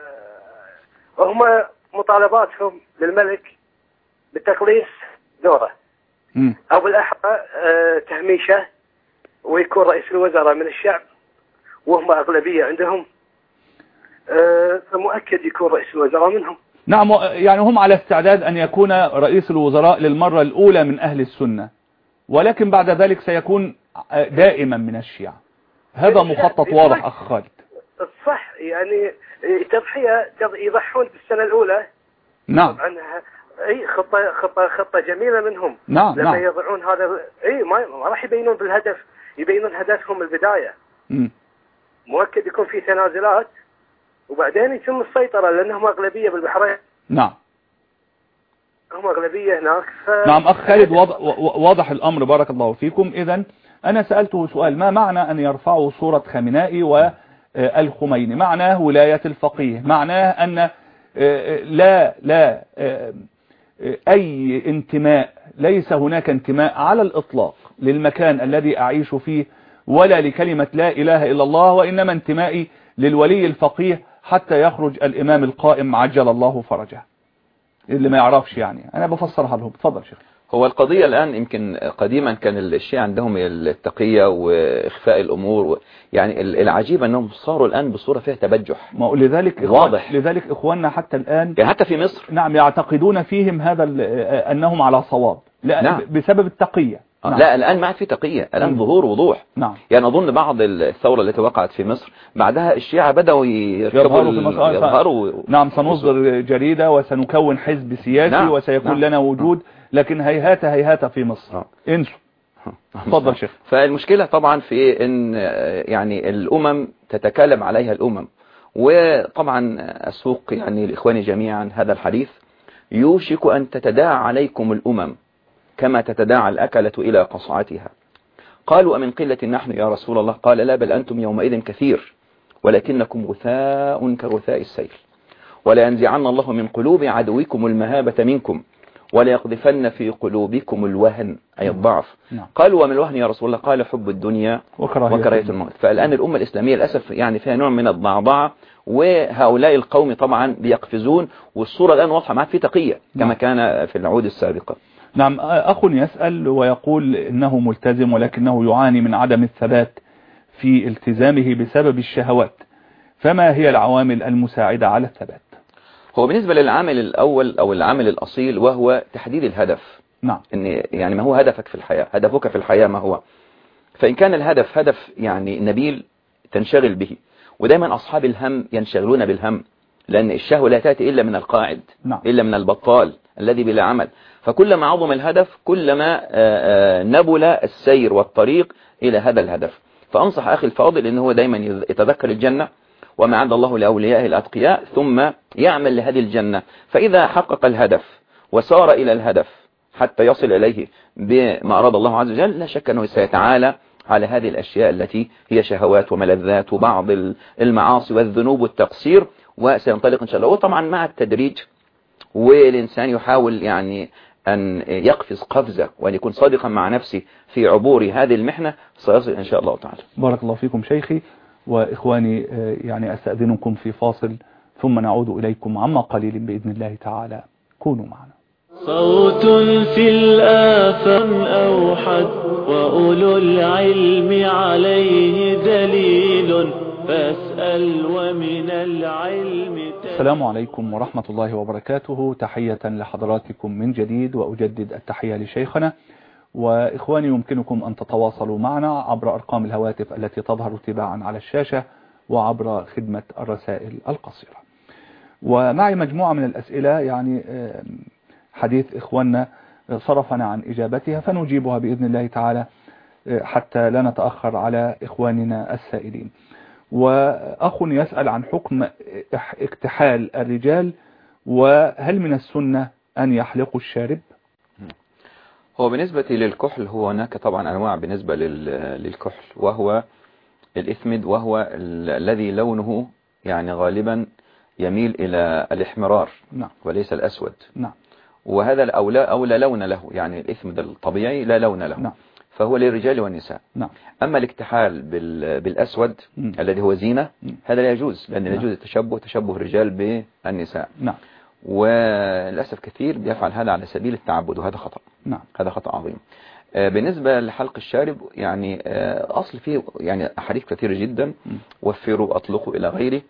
هم مطالباتهم للملك بتقليص دوره. م. أو بالأحرى أه تهميشه ويكون رئيس الوزراء من الشعب، وهم أغلبية عندهم. أه فمؤكد يكون رئيس الوزراء منهم. نعم. يعني هم على استعداد أن يكون رئيس الوزراء للمرة الأولى من أهل السنة، ولكن بعد ذلك سيكون دائما من الشيعة. هذا مخطط واضح أخ خالد. صح، يعني تضحية يضحون بالسنة الأولى. نعم. طبعا اي خطة خطة خطة جميلة منهم. نعم. لما نعم. يضعون هذا اي ما ما راح يبينون بالهدف، يبينون هدفهم البداية. م. مؤكد يكون في تنازلات وبعدين يتم السيطرة لأنهم أغلبية بالبحرين. نعم. هم أغلبية هناك. ف... نعم أخ خالد، واضح الأمر، بارك الله فيكم. إذن أنا سألته سؤال: ما معنى أن يرفعوا صورة خامنئي والخميني؟ معناه ولاية الفقيه، معناه أن لا لا أي انتماء، ليس هناك انتماء على الإطلاق للمكان الذي أعيش فيه ولا لكلمة لا إله إلا الله، وإنما انتمائي للولي الفقيه حتى يخرج الإمام القائم عجل الله فرجه. اللي ما يعرفش يعني أنا بفسرها لهم. تفضل شيخ. هو القضية الآن يمكن قديما كان الشيعة عندهم التقية وإخفاء الأمور و... يعني العجيب أنهم صاروا الآن بصورة فيها تبجح. ما لذلك واضح. لذلك إخواننا حتى الآن يعني حتى في مصر نعم يعتقدون فيهم هذا أنهم على صواب. لا نعم. بسبب التقية. نعم. لا الآن ما عاد في تقية، الآن نعم. ظهور وضوح. نعم. يعني أظن بعض الثورة التي وقعت في مصر بعدها الشيعة بدأوا يركبوا يظهروا, يظهروا نعم سنصدر جريدة وسنكون حزب سياسي نعم. وسيكون نعم. لنا وجود، لكن هيهات هيهات في مصر. نعم. انسوا. تفضل شيخ. فالمشكلة طبعا في ان يعني الأمم تتكالب عليها الأمم، وطبعا أسوق يعني لإخواني جميعا هذا الحديث: يوشك أن تتداعى عليكم الأمم كما تتداعى الأكلة إلى قصعتها. قالوا: أمن قلة نحن يا رسول الله؟ قال: لا، بل أنتم يومئذ كثير ولكنكم غثاء كغثاء السيل، ولا ينزعن الله من قلوب عدوكم المهابة منكم وليقذفن في قلوبكم الوهن أي الضعف. نعم. قالوا: ومن الوهن يا رسول الله؟ قال: حب الدنيا وكراهية الموت. فالآن الأمة الإسلامية للأسف يعني فيها نوع من الضعضعة، وهؤلاء القوم طبعا بيقفزون، والصورة الآن واضحة، ما في تقية كما نعم. كان في العهود السابقة. نعم. أخ يسأل ويقول إنه ملتزم ولكنه يعاني من عدم الثبات في التزامه بسبب الشهوات، فما هي العوامل المساعدة على الثبات؟ هو بالنسبة للعامل الأول أو العامل الأصيل وهو تحديد الهدف. نعم. إن يعني ما هو هدفك في الحياة؟ هدفك في الحياة ما هو؟ فإن كان الهدف هدف يعني نبيل تنشغل به، ودايما أصحاب الهم ينشغلون بالهم، لأن الشهوة لا تأتي إلا من القاعد، نعم. إلا من البطال الذي بلا عمل. فكلما عظم الهدف كلما نبل السير والطريق إلى هذا الهدف. فأنصح أخي الفاضل إن هو دايما يتذكر الجنة وما عند الله لأوليائه الأتقياء، ثم يعمل لهذه الجنة. فإذا حقق الهدف وسار إلى الهدف حتى يصل إليه بما أراد الله عز وجل، لا شك أنه سيتعالى على هذه الأشياء التي هي شهوات وملذات وبعض المعاصي والذنوب والتقصير، وسينطلق إن شاء الله. وطبعا مع التدريج والإنسان يحاول يعني أن يقفز قفزة وأن يكون صادقا مع نفسه في عبور هذه المحنة، سيصل إن شاء الله تعالى. بارك الله فيكم شيخي. وإخواني يعني أستأذنكم في فاصل ثم نعود إليكم عما قليل بإذن الله تعالى. كونوا معنا. صوت في الآفاق أوحد وأولو العلم عليه دليل فاسأل ومن العلم. السلام عليكم ورحمة الله وبركاته. تحية لحضراتكم من جديد، وأجدد التحية لشيخنا. وإخواني يمكنكم أن تتواصلوا معنا عبر أرقام الهواتف التي تظهر تباعا على الشاشة وعبر خدمة الرسائل القصيرة. ومعي مجموعة من الأسئلة يعني حديث إخواننا صرفنا عن إجابتها، فنجيبها بإذن الله تعالى حتى لا نتأخر على إخواننا السائلين. وأخ يسأل عن حكم اكتحال الرجال، وهل من السنة أن يحلقوا الشارب؟ هو بالنسبة للكحل هو هناك طبعا أنواع بالنسبة للكحل، وهو الإثمد، وهو الذي لونه يعني غالبا يميل إلى الإحمرار، نعم. وليس الأسود، نعم. وهذا الأولى أولى لون له، يعني الإثمد الطبيعي لا لون له، نعم. فهو للرجال والنساء، نعم. أما الاكتحال بالأسود م. الذي هو زينة م. هذا لا يجوز، لأن لا يجوز التشبه تشبه الرجال بالنساء، نعم. وللأسف كثير بيفعل هذا على سبيل التعبد، وهذا خطأ، نعم. هذا خطأ عظيم. بالنسبة لحلق الشارب يعني أصل فيه يعني أحاديث كثيرة جدا، م. وفروا أطلقوا إلى غيره،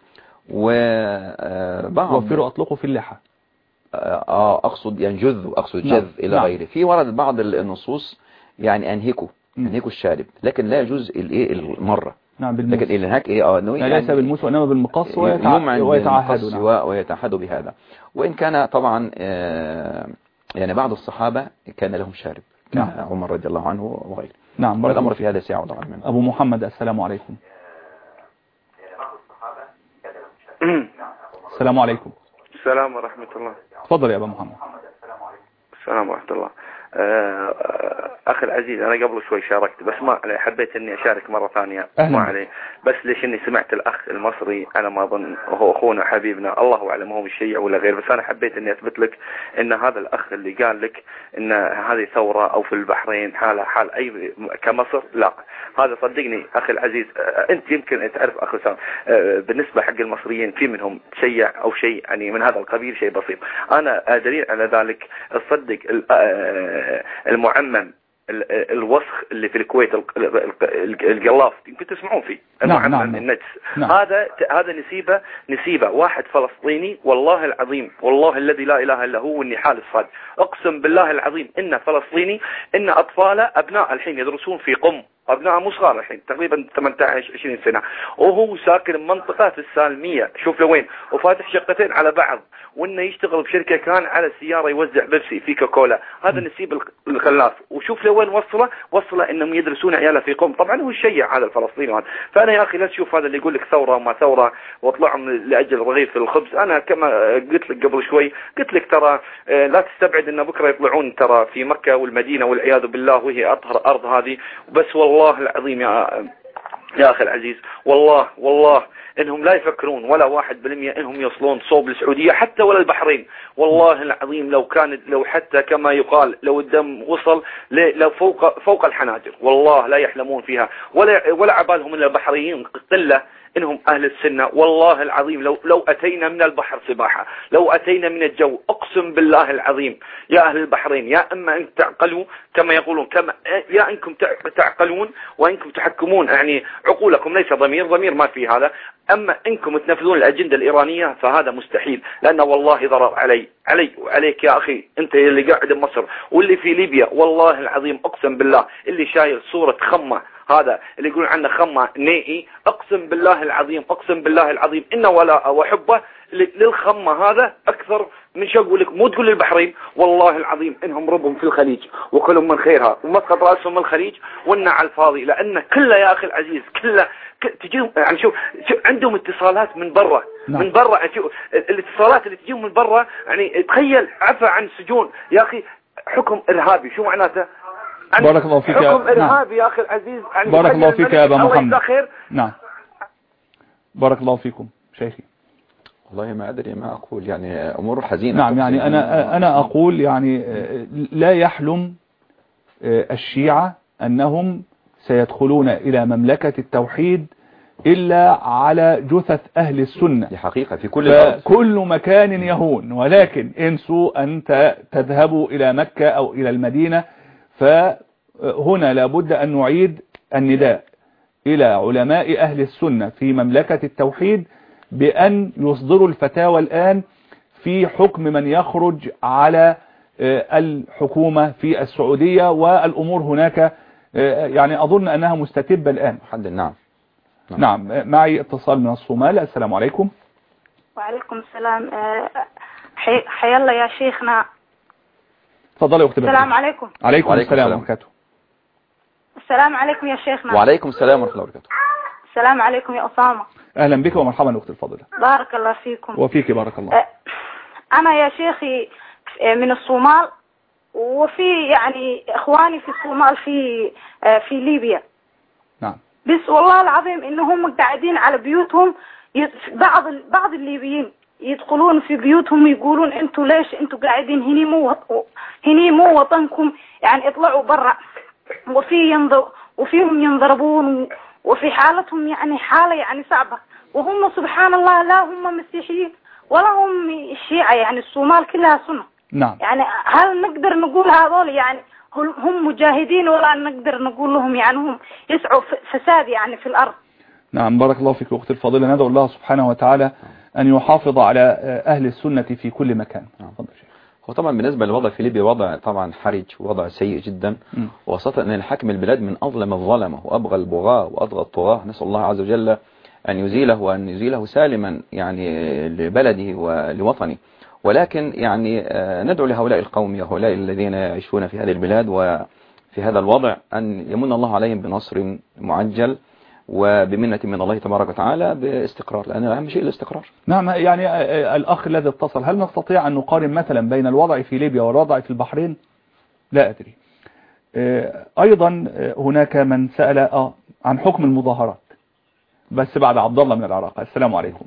وبعض وفروا أطلقوا في اللحى، آه أقصد يعني جذ أقصد جذ، نعم. إلى نعم. غيره. في ورد بعض النصوص يعني أنهكوا أنهكوا الشارب، لكن لا يجوز الإيه المرة، نعم. بالموس. لكن الانهاك إيه آه يعني ليس بالموس وإنما بالمقص، ويتعهدوا نعم. ويتعهدوا بهذا. وإن كان طبعا آه يعني بعض الصحابة كان لهم شارب، نعم. عمر رضي الله عنه وغيره، نعم. والأمر في هذا سيعود طبعا منه. أبو محمد السلام عليكم. السلام عليكم. السلام ورحمة الله. تفضل يا أبو محمد. السلام ورحمة الله. أخي العزيز، أنا قبل شوي شاركت، بس ما حبيت إني أشارك مرة ثانية، ما عليه. بس ليش إني سمعت الأخ المصري، أنا ما أظن وهو أخونا حبيبنا، الله أعلم هو الشيعي ولا غير، بس أنا حبيت إني أثبت لك إن هذا الأخ اللي قال لك إن هذه ثورة أو في البحرين حالة حال أي كمصر، لا، هذا صدقني أخي العزيز. أنت يمكن تعرف أخي سام، بالنسبة حق المصريين في منهم شيع أو شيء يعني من هذا القبيل، شيء بسيط. أنا دليل على ذلك تصدق المعمم الوسخ اللي في الكويت، القلاف يمكن تسمعون فيه، المعمم، نعم. النجس، نعم. هذا هذا نسيبه نسيبه واحد فلسطيني، والله العظيم، والله الذي لا اله الا هو، اني حال الصاد، اقسم بالله العظيم ان فلسطيني، ان اطفاله ابناء الحين يدرسون في قم، أبناء مو صغار الحين تقريبا ثمانية عشر عشرين سنة، وهو ساكن منطقة في السالمية، شوف لوين، وفاتح شقتين على بعض، وإنه يشتغل بشركة كان على سيارة يوزع بيبسي في كوكولا، هذا نسيب الخلاف. وشوف لوين وصله، وصله إنهم يدرسون عياله في قم. طبعا هو الشيع هذا الفلسطيني هذا. فأنا يا أخي لا تشوف هذا اللي يقول لك ثورة وما ثورة واطلعهم لأجل رغيف الخبز. أنا كما قلت لك قبل شوي، قلت لك ترى لا تستبعد إن بكرة يطلعون ترى في مكة والمدينة والعياذ بالله، وهي أطهر أرض هذه. بس والله العظيم يا يا أخي العزيز، والله والله إنهم لا يفكرون ولا واحد بالمية إنهم يصلون صوب السعودية حتى ولا البحرين. والله العظيم لو كانت، لو حتى كما يقال، لو الدم وصل لو فوق فوق الحناجر، والله لا يحلمون فيها ولا ولا عبالهم إلا البحريين قلة إنهم أهل السنة. والله العظيم لو لو أتينا من البحر سباحة، لو أتينا من الجو، أقسم بالله العظيم يا أهل البحرين، يا أما أن تعقلوا كما يقولون، كما يا أنكم تعقلون وأنكم تحكمون يعني عقولكم، ليس ضمير، ضمير ما في هذا. أما أنكم تنفذون الأجندة الإيرانية فهذا مستحيل، لأن والله ضرر علي علي وعليك يا أخي، أنت اللي قاعد بمصر واللي في ليبيا، والله العظيم أقسم بالله اللي شايل صورة خمة هذا اللي يقولون عنه خمه نيئي، اقسم بالله العظيم اقسم بالله العظيم انه ولا وحبه للخمه هذا اكثر من شو اقول لك، مو تقول البحرين، والله العظيم انهم ربهم في الخليج وكلهم من خيرها ومسقط راسهم من الخليج والنا على الفاضي، لان كله يا اخي العزيز كله تجيهم يعني شوف عندهم اتصالات من برا. نعم. من برا الاتصالات اللي تجيهم من برا، يعني تخيل عفى عن سجون يا اخي، حكم ارهابي شو معناته؟ بارك الله فيك حكم ارهابي. نعم. يا اخي العزيز يعني بارك الله فيك يا ابا محمد. نعم بارك الله فيكم شيخي. والله ما أدري ما أقول، يعني أمور حزينة. نعم يعني أنا أنا أقول يعني لا يحلم الشيعة أنهم سيدخلون إلى مملكة التوحيد إلا على جثث أهل السنة. دي حقيقة في كل الأرض، كل مكان يهون، ولكن انسوا أن تذهبوا إلى مكة أو إلى المدينة. فهنا لابد أن نعيد النداء إلى علماء أهل السنة في مملكة التوحيد بأن يصدروا الفتاوى الآن في حكم من يخرج على الحكومة في السعودية، والأمور هناك يعني أظن أنها مستتبة الآن. حد نعم. نعم. نعم معي اتصال من الصومال. السلام عليكم. وعليكم السلام. حي, حي الله يا شيخنا. تفضلي يا اختي. السلام عليكم. عليكم السلام ورحمة الله. السلام عليكم يا شيخنا. وعليكم السلام ورحمة الله وبركاته. السلام عليكم يا أسامة. أهلا بك ومرحبا أختي الفاضلة. بارك الله فيكم. وفيك بارك الله. أنا يا شيخي من الصومال، وفي يعني إخواني في الصومال في في ليبيا. نعم. بس والله العظيم إنهم قاعدين على بيوتهم، بعض بعض الليبيين يدخلون في بيوتهم يقولون أنتوا ليش أنتوا قاعدين هني مو هني مو وطنكم، يعني اطلعوا برا، وفي ينضر وفيهم ينضربون، وفي حالتهم يعني حالة يعني صعبة، وهم سبحان الله لا هم مسيحيين ولا هم الشيعة، يعني الصومال كلها سنة. نعم. يعني هل نقدر نقول هذول يعني هم مجاهدين، ولا نقدر نقول لهم يعني هم يسعوا فساد يعني في الأرض؟ نعم بارك الله فيك أختي الفاضلة. ندعو الله سبحانه وتعالى أن يحافظ على أهل السنة في كل مكان. نعم. هو طبعا بالنسبة للوضع في ليبيا وضع طبعا حرج، ووضع سيء جدا، وخاصة أن الحاكم البلاد من أظلم الظلمة وأبغى البغاة وأطغى الطغاة. نسأل الله عز وجل أن يزيله وأن يزيله سالما يعني لبلده ولوطنه. ولكن يعني ندعو لهؤلاء القوم هؤلاء الذين يعيشون في هذه البلاد وفي هذا الوضع أن يمن الله عليهم بنصر معجل وبمنة من الله تبارك وتعالى باستقرار، لأن أهم شيء الاستقرار. نعم يعني الأخ الذي اتصل، هل نستطيع أن نقارن مثلا بين الوضع في ليبيا والوضع في البحرين؟ لا أدري. أيضا هناك من سأل عن حكم المظاهرات، بس بعد عبد الله من العراق. السلام عليكم.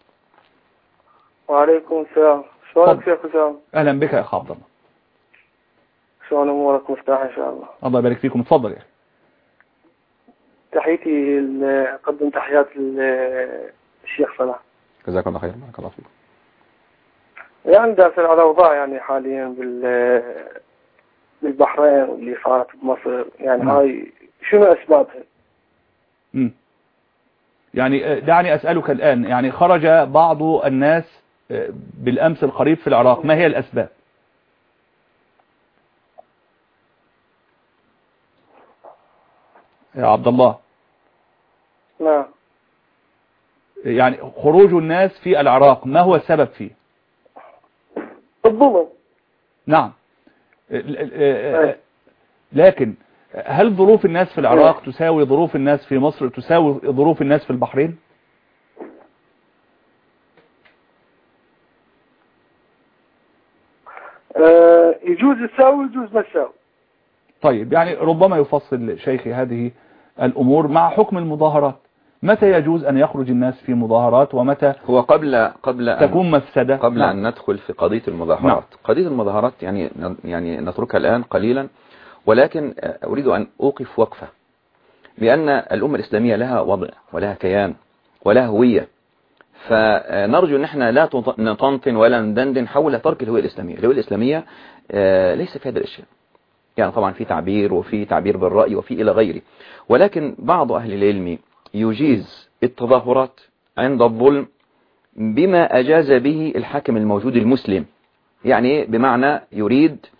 وعليكم السلام. شلونك شيخ أسامة؟ أهلا بك يا أخ عبد الله. شلون أمورك؟ مرتاح إن شاء الله. الله يبارك فيكم. تفضل يا أخي. تحياتي أقدم تحيات للشيخ صلاح. جزاك الله خير. بارك الله فيكم. يعني دافع على أوضاع يعني حاليا بال بالبحرين واللي صارت بمصر، يعني هاي شنو أسبابها؟ امم يعني دعني أسألك الآن، يعني خرج بعض الناس بالأمس القريب في العراق، ما هي الأسباب؟ يا عبد الله. نعم. يعني خروج الناس في العراق ما هو السبب فيه؟ الظلم. نعم. لكن هل ظروف الناس في العراق تساوي ظروف الناس في مصر، تساوي ظروف الناس في البحرين؟ أه يجوز تساوي يجوز ما تساوي. طيب يعني ربما يفصل شيخي هذه الأمور مع حكم المظاهرات، متى يجوز أن يخرج الناس في مظاهرات ومتى هو قبل قبل تكون مفسدة؟ قبل نعم. أن ندخل في قضية المظاهرات. نعم. قضية المظاهرات يعني يعني نتركها الآن قليلا، ولكن أريد أن أوقف وقفة بأن الأمة الإسلامية لها وضع ولها كيان ولها هوية، فنرجو أن احنا لا نطنطن ولا ندندن حول ترك الهوية الإسلامية. الهوية الإسلامية ليس في هذا الأشياء، يعني طبعا في تعبير وفي تعبير بالرأي وفي إلى غيره، ولكن بعض أهل العلم يجيز التظاهرات عند الظلم بما أجاز به الحاكم الموجود المسلم، يعني بمعنى يريد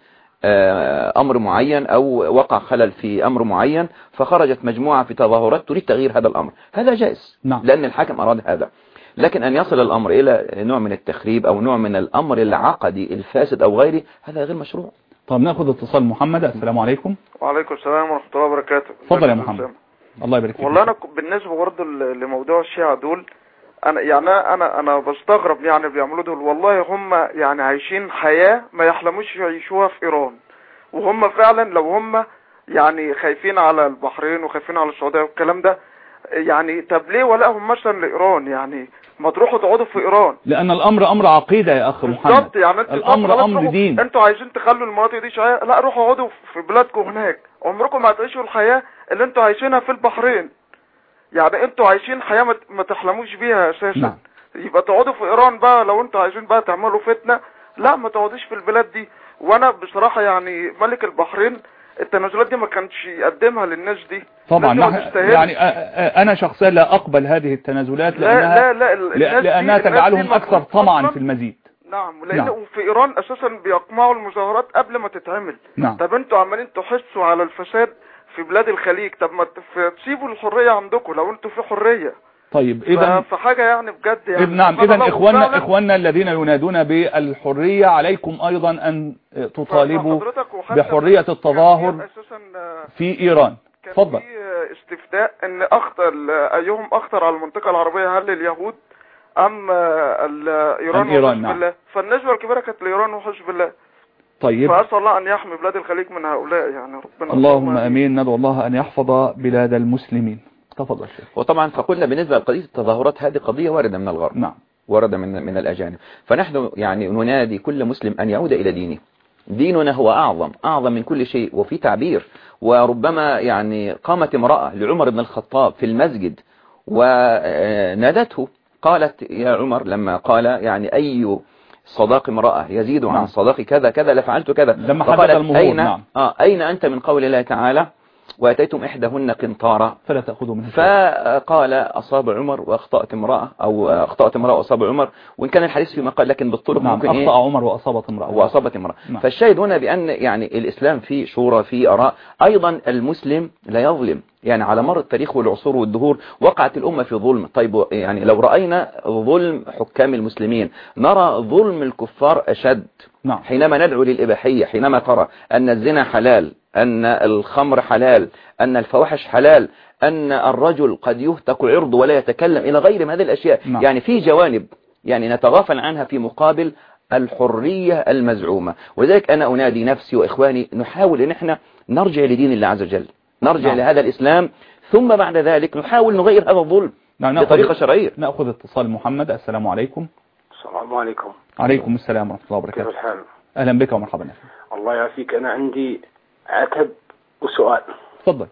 أمر معين أو وقع خلل في أمر معين، فخرجت مجموعة في تظاهرات تريد تغيير هذا الأمر، هذا جائز نعم. لأن الحاكم أراد هذا. لكن أن يصل الأمر إلى نوع من التخريب أو نوع من الأمر العقدي الفاسد أو غيره، هذا غير مشروع. طب ناخذ اتصال محمد. السلام عليكم. وعليكم السلام ورحمة الله وبركاته. اتفضل يا محمد. الله يبارك فيك. والله أنا بالنسبة برضه لموضوع الشيعة دول، أنا يعني أنا أنا بستغرب يعني بيعملوا دول، والله هم يعني عايشين حياة ما يحلموش يعيشوها في إيران، وهم فعلا لو هم يعني خايفين على البحرين وخايفين على السعودية والكلام ده، يعني طب ليه ولاهم مثلا لإيران؟ يعني ما تروحوا تقعدوا في إيران، لأن الأمر أمر عقيدة يا أخ محمد. بالظبط، يعني انت الأمر أمر دين. انتوا عايزين تخلوا المناطق دي شيعية، لا روحوا اقعدوا في بلادكم هناك، عمركم ما هتعيشوا الحياة اللي انتوا عايشينها في البحرين. يعني انتوا عايشين حياة ما تحلموش بيها اساسا. نعم. يبقى تقعدوا في إيران بقى لو انتوا عايزين بقى تعملوا فتنة، لا ما تقعدوش في البلاد دي. وانا بصراحة يعني ملك البحرين التنازلات دي ما كانش يقدمها للناس دي طبعا. يعني انا شخصيا لا اقبل هذه التنازلات لانها لا لا لا لانها تجعلهم اكثر طمعا في المزيد. نعم، لان نعم. في ايران اساسا بيقمعوا المظاهرات قبل ما تتعمل. نعم. طب انتوا عمالين تحسوا على الفساد في بلاد الخليج، طب ما تسيبوا الحرية عندكم لو انتوا في حرية. طيب اذا فحاجة يعني بجد يعني. نعم، اذا اخواننا اخواننا الذين ينادون بالحرية عليكم ايضا ان تطالبوا بحرية التظاهر في ايران. اتفضل. كان في استفتاء ان اخطر ايهم اخطر على المنطقة العربية، هل اليهود ام ايران وحزب الله؟ فالنسبة الكبيرة كانت لايران وحزب الله. طيب، فأسأل الله أن يحمي بلاد الخليج من هؤلاء يعني ربنا. اللهم أمين. ندعو الله أن يحفظ بلاد المسلمين. تفضل شيخ. وطبعا فقلنا بالنسبة لقضية التظاهرات هذه قضية واردة من الغرب. نعم. واردة من من الأجانب. فنحن يعني ننادي كل مسلم أن يعود إلى دينه. ديننا هو أعظم أعظم من كل شيء. وفي تعبير، وربما يعني قامت امرأة لعمر بن الخطاب في المسجد ونادته، قالت يا عمر، لما قال يعني أي صداق امرأة يزيد عن صداق كذا كذا لفعلت كذا، لما حدث المهور. أين, نعم. آه أين أنت من قول الله تعالى وأتيتم إحداهن قنطارا فلا تأخذوا منه. فقال أصاب عمر وأخطأت امرأة، أو أخطأت امرأة وأصاب عمر، وإن كان الحديث في مقال لكن بالطرق نعم. ممكن أخطأ إيه؟ عمر وأصابت امرأة وأصابت امرأة. نعم. فالشاهد هنا بأن يعني الإسلام فيه شورى، فيه آراء. أيضا المسلم لا يظلم، يعني على مر التاريخ والعصور والدهور وقعت الأمة في ظلم. طيب يعني لو رأينا ظلم حكام المسلمين نرى ظلم الكفار أشد. نعم. حينما ندعو للإباحية، حينما ترى أن الزنا حلال، أن الخمر حلال، أن الفواحش حلال، أن الرجل قد يهتك عرض ولا يتكلم، إلى غير من هذه الأشياء. نعم. يعني في جوانب يعني نتغافل عنها في مقابل الحرية المزعومة. ولذلك أنا أنادي نفسي وإخواني نحاول أن احنا نرجع لدين الله عز وجل، نرجع نعم. لهذا الإسلام، ثم بعد ذلك نحاول نغير هذا الظلم نعم. بطريقة شرعية. نأخذ اتصال محمد. السلام عليكم. السلام عليكم. عليكم السلام ورحمة الله وبركاته. كيف الحال؟ أهلا بك ومرحبا. الله يعافيك. أنا عندي عتب وسؤال. تفضل.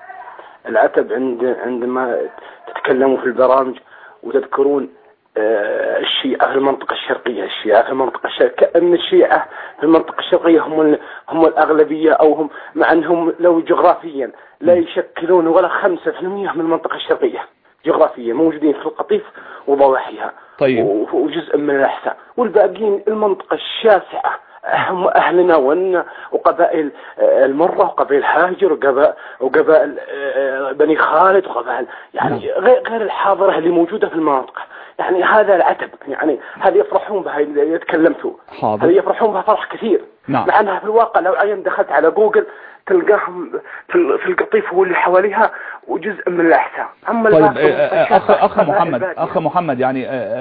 العتب عند عندما تتكلموا في البرامج وتذكرون آه الشيعة في المنطقة الشرقية، الشيعة في المنطقة الشرقية، كأن الشيعة في المنطقة الشرقية هم هم الأغلبية، أو هم مع أنهم لو جغرافيا لا يشكلون ولا خمسة في المية من المنطقة الشرقية جغرافيا، موجودين في القطيف وضواحيها. طيب. وجزء من الأحساء، والباقيين المنطقة الشاسعة هم أهلنا وقبائل المرة وقبائل هاجر وقبائل, وقبائل بني خالد وقبائل يعني غير الحاضرة اللي موجودة في المنطقة. يعني هذا العتب، يعني هذه يفرحون بها اللي تكلمتوا، هذه يفرحون بها فرح كثير. نعم. مع أنها في الواقع لو عين دخلت على جوجل تلقاهم في القطيف واللي حواليها وجزء من الأحساء. أما طيب أخ, أخ محمد أخ محمد يعني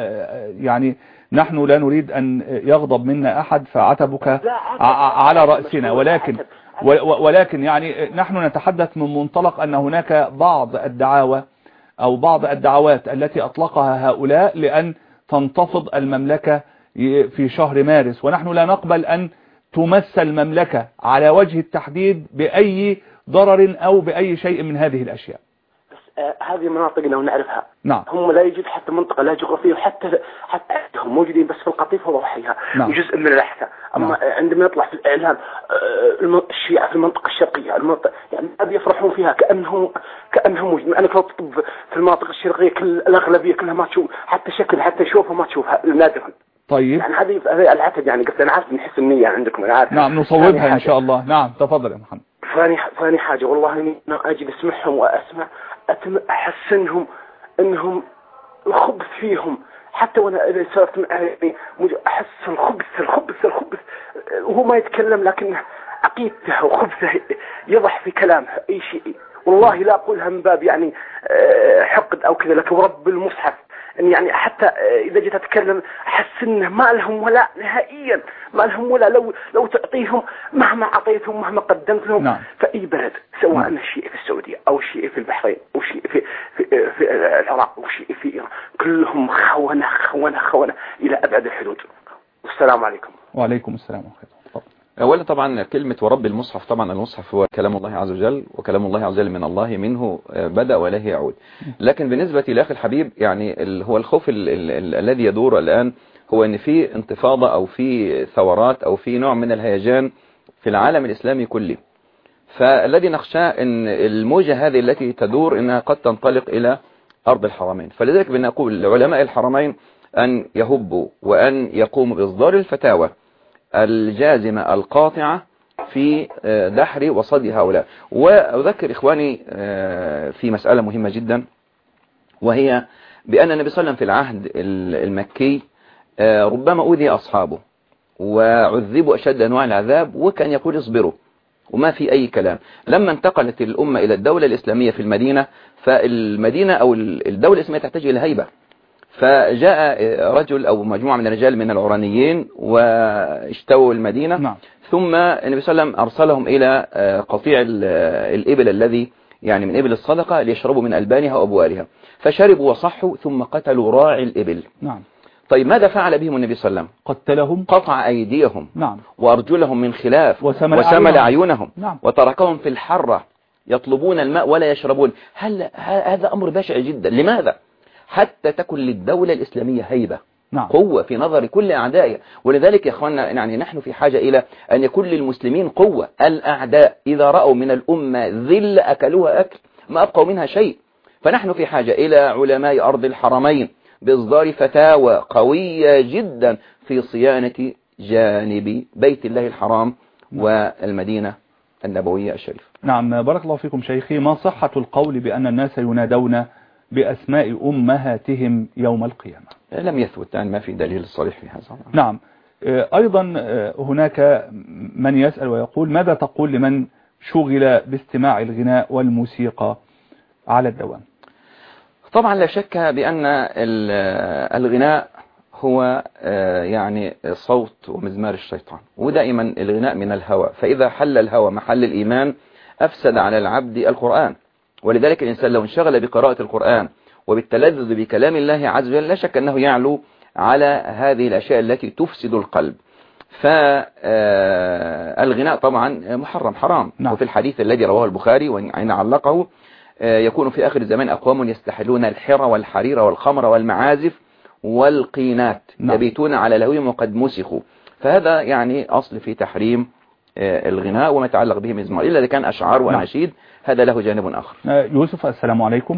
يعني نحن لا نريد أن يغضب منا أحد، فعتبك على رأسنا، ولكن ولكن يعني نحن نتحدث من منطلق أن هناك بعض الدعاوى أو بعض الدعوات التي أطلقها هؤلاء لأن تنتفض المملكة في شهر مارس، ونحن لا نقبل أن تمس المملكة على وجه التحديد بأي ضرر أو بأي شيء من هذه الأشياء. آه هذه مناطقنا ونعرفها. نعم. هم لا يوجد حتى منطقة لا جغرافية، وحتى حتى هم موجودين بس في القطيف وضواحيها. نعم. وجزء من الأحساء. أما نعم. عندما يطلع في الإعلام آه الشيعة في المنطقة الشرقية، المنطقة يعني هذه يفرحون فيها كأنهم كأنهم موجودين. أنا كنت في المناطق الشرقية كل الأغلبية كلها ما تشوف حتى شكل، حتى شوفها ما تشوفها نادرا. طيب يعني هذه هذه العتب يعني قلت انا عارف نحس النية عندكم انا عارف. نعم نصوبها ان شاء الله. نعم تفضل يا محمد. ثاني ثاني حاجة والله اني انا اجي اسمعهم واسمع أتم احس انهم انهم الخبث فيهم، حتى وانا اذا صرت معي احس الخبث الخبث الخبث وهو ما يتكلم لكن عقيدته وخبثه يضح في كلامه اي شيء. والله لا اقولها من باب يعني حقد او كذا، لكن رب المصحف ان يعني حتى اذا جيت اتكلم احس انه ما لهم ولا نهائيا، ما لهم ولا لو لو تعطيهم مهما اعطيتهم مهما قدمت لهم. نعم. في بلد سواء نعم. شيء في السعوديه او شيء في البحرين او شيء في في, في العراق او شيء في ايران، كلهم خونه خونه خونه الى ابعد الحدود. والسلام عليكم. وعليكم السلام ورحمه الله. أولا طبعا كلمة ورب المصحف، طبعا المصحف هو كلام الله عز وجل، وكلام الله عز وجل من الله منه بدأ وإليه يعود. لكن بالنسبة لأخي الحبيب يعني هو الخوف ال ال ال الذي يدور الآن هو أن في انتفاضة أو في ثورات أو في نوع من الهيجان في العالم الإسلامي كله. فالذي نخشاه أن الموجة هذه التي تدور أنها قد تنطلق إلى أرض الحرمين. فلذلك بنقول لعلماء الحرمين أن يهبوا وأن يقوموا بإصدار الفتاوى الجازمة القاطعة في دحر وصد هؤلاء. وأذكر إخواني في مسألة مهمة جدا، وهي بأن النبي صلى الله عليه وسلم في العهد المكي ربما أوذي أصحابه وعذبوا أشد أنواع العذاب، وكان يقول اصبروا وما في أي كلام. لما انتقلت الأمة إلى الدولة الإسلامية في المدينة، فالمدينة أو الدولة الإسلامية تحتاج إلى هيبة، فجاء رجل أو مجموعة من الرجال من العرانيين واشتووا المدينة. نعم. ثم النبي صلى الله عليه وسلم أرسلهم إلى قطيع الإبل الذي يعني من إبل الصدقة ليشربوا من ألبانها وأبوالها، فشربوا وصحوا ثم قتلوا راعي الإبل. نعم. طيب ماذا فعل بهم النبي صلى الله عليه وسلم؟ قتلهم، قطع أيديهم. نعم. وأرجلهم من خلاف وسمل, وسمل أعينهم. نعم. وتركهم في الحرة يطلبون الماء ولا يشربون. هل هذا أمر بشع جدا؟ لماذا؟ حتى تكن للدولة الإسلامية هيبة. نعم. قوة في نظر كل أعدائها. ولذلك يا أخواننا يعني نحن في حاجة إلى أن يكون للمسلمين قوة. الأعداء إذا رأوا من الأمة ذل أكلوها أكل ما أبقوا منها شيء. فنحن في حاجة إلى علماء أرض الحرمين بإصدار فتاوى قوية جدا في صيانة جانب بيت الله الحرام والمدينة النبوية الشريفة. نعم بارك الله فيكم شيخي. ما صحة القول بأن الناس ينادون بأسماء أمهاتهم يوم القيامة؟ لم يثبت، يعني ما في دليل صريح في هذا. نعم. أيضا هناك من يسأل ويقول ماذا تقول لمن شغل باستماع الغناء والموسيقى على الدوام؟ طبعا لا شك بأن الغناء هو يعني صوت ومزمار الشيطان، ودائما الغناء من الهوى، فإذا حل الهوى محل الإيمان أفسد على العبد القرآن. ولذلك الإنسان لو انشغل بقراءة القرآن وبالتلذذ بكلام الله عز وجل لا شك أنه يعلو على هذه الأشياء التي تفسد القلب. فالغناء طبعا محرم حرام. نعم. وفي الحديث الذي رواه البخاري وإن علقه يكون في آخر الزمان أقوام يستحلون الحر والحرير والخمر والمعازف والقينات. نعم. يبيتون على لهوهم وقد مسخوا. فهذا يعني أصل في تحريم الغناء وما يتعلق به مزمار، إلا إذا كان أشعار وأناشيد. نعم. هذا له جانب آخر. يوسف السلام عليكم.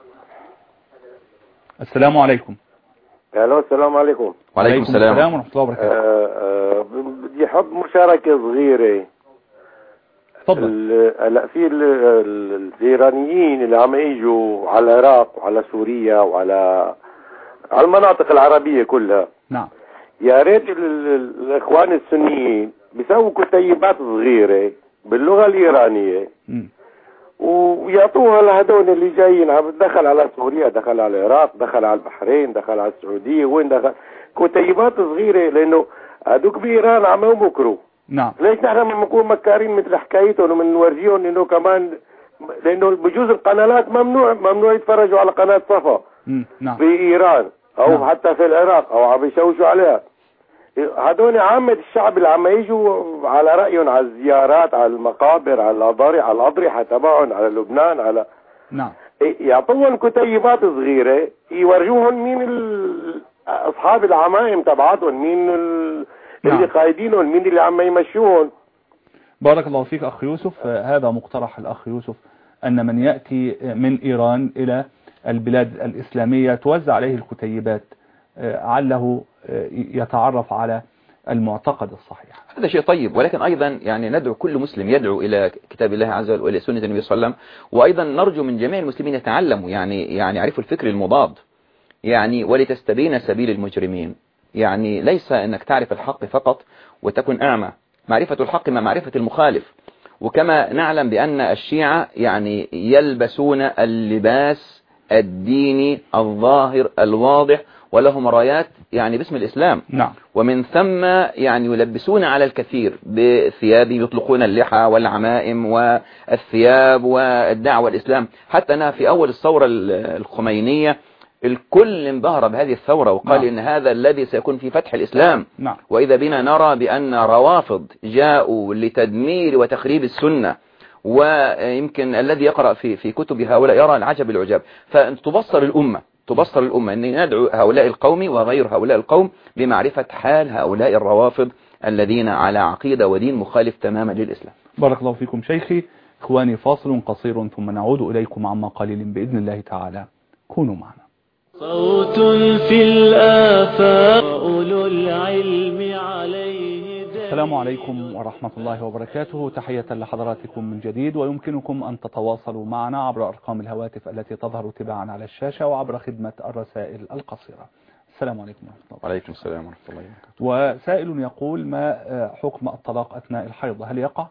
السلام عليكم. الو السلام عليكم. وعليكم السلام ورحمة الله وبركاته. بدي احط مشاركة صغيرة. تفضل. هلا في الايرانيين اللي عم يجوا على العراق وعلى سوريا وعلى على المناطق العربية كلها. نعم. يا ريت الاخوان السنيين بيسووا كتيبات صغيرة باللغة الإيرانية م. ويعطوها لهدول اللي جايين. عم دخل على سوريا، دخل على العراق، دخل على البحرين، دخل على السعودية، وين دخل كتيبات صغيرة، لأنه هذوك بإيران عم يمكروا. نعم. ليش نحن ما نكون مكارين مثل حكايتهم ومنورجيهم إنه كمان، لأنه بجوز القنوات ممنوع ممنوع يتفرجوا على قناة صفا نعم. في إيران أو نعم. حتى في العراق أو عم يشوشوا عليها. هذول عامة الشعب اللي عم يجوا على رأيهم على الزيارات، على المقابر، على الأضاري، على الأضرحة تبعهم، على لبنان، على نعم يعطوهم كتيبات صغيرة يورجوهم مين أصحاب العمائم تبعاتهم، مين اللي نعم. قايدينهم، مين اللي عم يمشوهم. بارك الله فيك أخ يوسف. هذا مقترح الأخ يوسف أن من يأتي من إيران إلى البلاد الإسلامية توزع عليه الكتيبات عله يتعرف على المعتقد الصحيح. هذا شيء طيب، ولكن أيضا يعني ندعو كل مسلم يدعو إلى كتاب الله عز وجل وإلى سنة النبي صلى الله عليه وسلم، وأيضا نرجو من جميع المسلمين يتعلموا يعني يعني يعرفوا الفكر المضاد، يعني ولتستبين سبيل المجرمين. يعني ليس أنك تعرف الحق فقط وتكون أعمى، معرفة الحق مع معرفة المخالف. وكما نعلم بأن الشيعة يعني يلبسون اللباس الديني الظاهر الواضح، ولهم رايات يعني باسم الإسلام. نعم. ومن ثم يعني يلبسون على الكثير بثياب، يطلقون اللحى والعمائم والثياب والدعوة الإسلام، حتى أنها في أول الثورة الخمينية الكل انبهر بهذه الثورة وقال نعم. إن هذا الذي سيكون في فتح الإسلام. نعم. وإذا بنا نرى بأن روافض جاءوا لتدمير وتخريب السنة، ويمكن الذي يقرأ في في كتب هؤلاء يرى العجب العجاب. فتبصر الأمة تبصر الأمة أن ندعو هؤلاء القوم وغير هؤلاء القوم بمعرفة حال هؤلاء الروافض الذين على عقيدة ودين مخالف تماما للإسلام. بارك الله فيكم شيخي. إخواني فاصل قصير ثم نعود إليكم عما قليل بإذن الله تعالى، كونوا معنا. صوت في الآفاق أولو العلم عليه دليل. السلام عليكم ورحمة الله وبركاته، تحية لحضراتكم من جديد، ويمكنكم أن تتواصلوا معنا عبر أرقام الهواتف التي تظهر تباعا على الشاشة وعبر خدمة الرسائل القصيرة. السلام عليكم ورحمة الله. وعليكم السلام ورحمة الله وبركاته. وسائل يقول: ما حكم الطلاق أثناء الحيض، هل يقع؟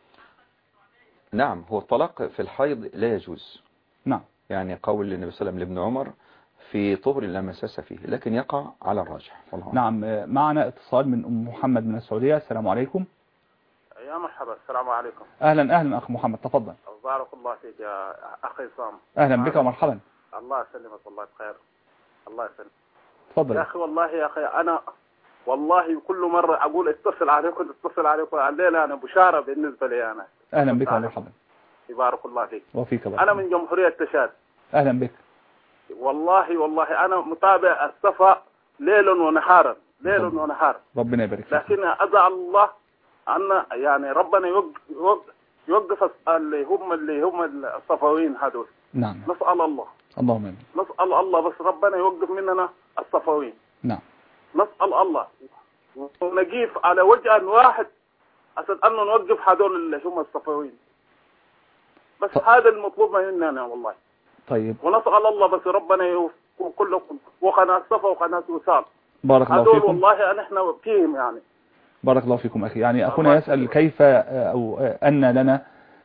نعم، هو الطلاق في الحيض لا يجوز. نعم. يعني قول النبي صلى الله عليه وسلم لابن عمر: في طهر لا مساس فيه، لكن يقع على الراجح. والله نعم. معنا اتصال من أم محمد من السعودية. السلام عليكم. يا مرحبا. السلام عليكم. أهلا أهلا أخ محمد، تفضل. بارك الله فيك يا أخي صام. أهلا بك ومرحبا. الله يسلمك، والله بخير. الله يسلمك. تفضل يا أخي. والله يا أخي أنا والله كل مرة أقول اتصل عليكم اتصل عليكم، الليلة أنا بشارة بالنسبة لي أنا. أهلا بك ومرحبا. بارك الله فيك. وفيك بارك. أنا من جمهورية تشاد. أهلا بك. والله والله أنا متابع الصفا ليل ونهارا ليل ونهار. ربنا يبارك فيك. لكن أدعى الله أن يعني ربنا يوقف يوقف اللي هم اللي هم الصفويين هذول. نعم. نسأل الله. اللهم آمين. نسأل الله بس ربنا يوقف مننا الصفويين. نعم. نسأل الله ونقيف على وجه واحد عشان أنه نوقف هذول اللي هم الصفويين. بس ط... هذا المطلوب مننا والله. طيب. ونسأل الله بس ربنا يوفق كلكم وقناة صفا وقناة وصال. بارك الله فيكم. فيكم. والله نحن فيهم يعني. بارك الله فيكم أخي. يعني أخونا يسأل كيف أو أن لنا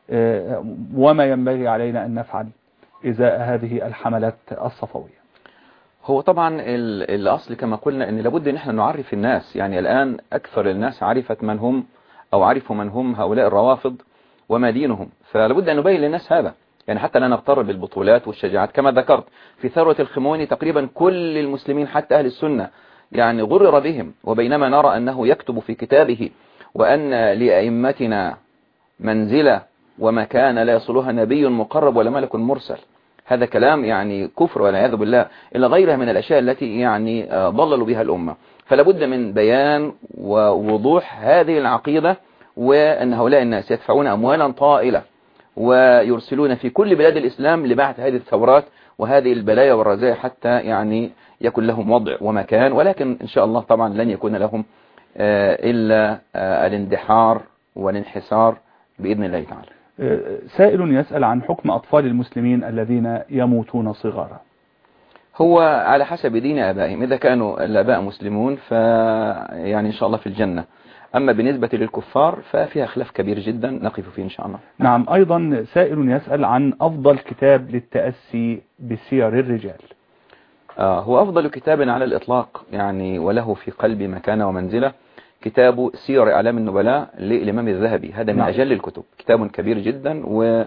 وما ينبغي علينا أن نفعل إزاء هذه الحملات الصفوية. هو طبعا الأصل كما قلنا أن لابد أن احنا نعرف الناس. يعني الآن أكثر الناس عرفت من هم أو عرفوا من هم هؤلاء الروافض وما دينهم، فلابد أن نبين للناس هذا. يعني حتى لا نغتر بالبطولات والشجاعات. كما ذكرت في ثورة الخموني تقريبا كل المسلمين حتى أهل السنة يعني غرر بهم، وبينما نرى أنه يكتب في كتابه وأن لأئمتنا منزلة ومكان لا يصلها نبي مقرب ولا ملك مرسل. هذا كلام يعني كفر والعياذ بالله، إلا غيرها من الأشياء التي يعني ضللوا بها الأمة. فلابد من بيان ووضوح هذه العقيدة، وأن هؤلاء الناس يدفعون أموالا طائلة ويرسلون في كل بلاد الإسلام لبعث هذه الثورات وهذه البلايا والرزايا حتى يعني يكون لهم وضع ومكان، ولكن إن شاء الله طبعا لن يكون لهم إلا الاندحار والانحسار بإذن الله تعالى. سائل يسأل عن حكم أطفال المسلمين الذين يموتون صغارا. هو على حسب دين آبائهم. إذا كانوا الآباء مسلمون فيعني إن شاء الله في الجنة، أما بالنسبة للكفار ففيها خلاف كبير جدا نقف فيه إن شاء الله. نعم. أيضا سائل يسأل عن أفضل كتاب للتأسي بسير الرجال. آه هو أفضل كتاب على الإطلاق يعني وله في قلبي مكانة ومنزلة كتاب سير أعلام النبلاء للإمام الذهبي. هذا من نعم. أجل الكتب، كتاب كبير جدا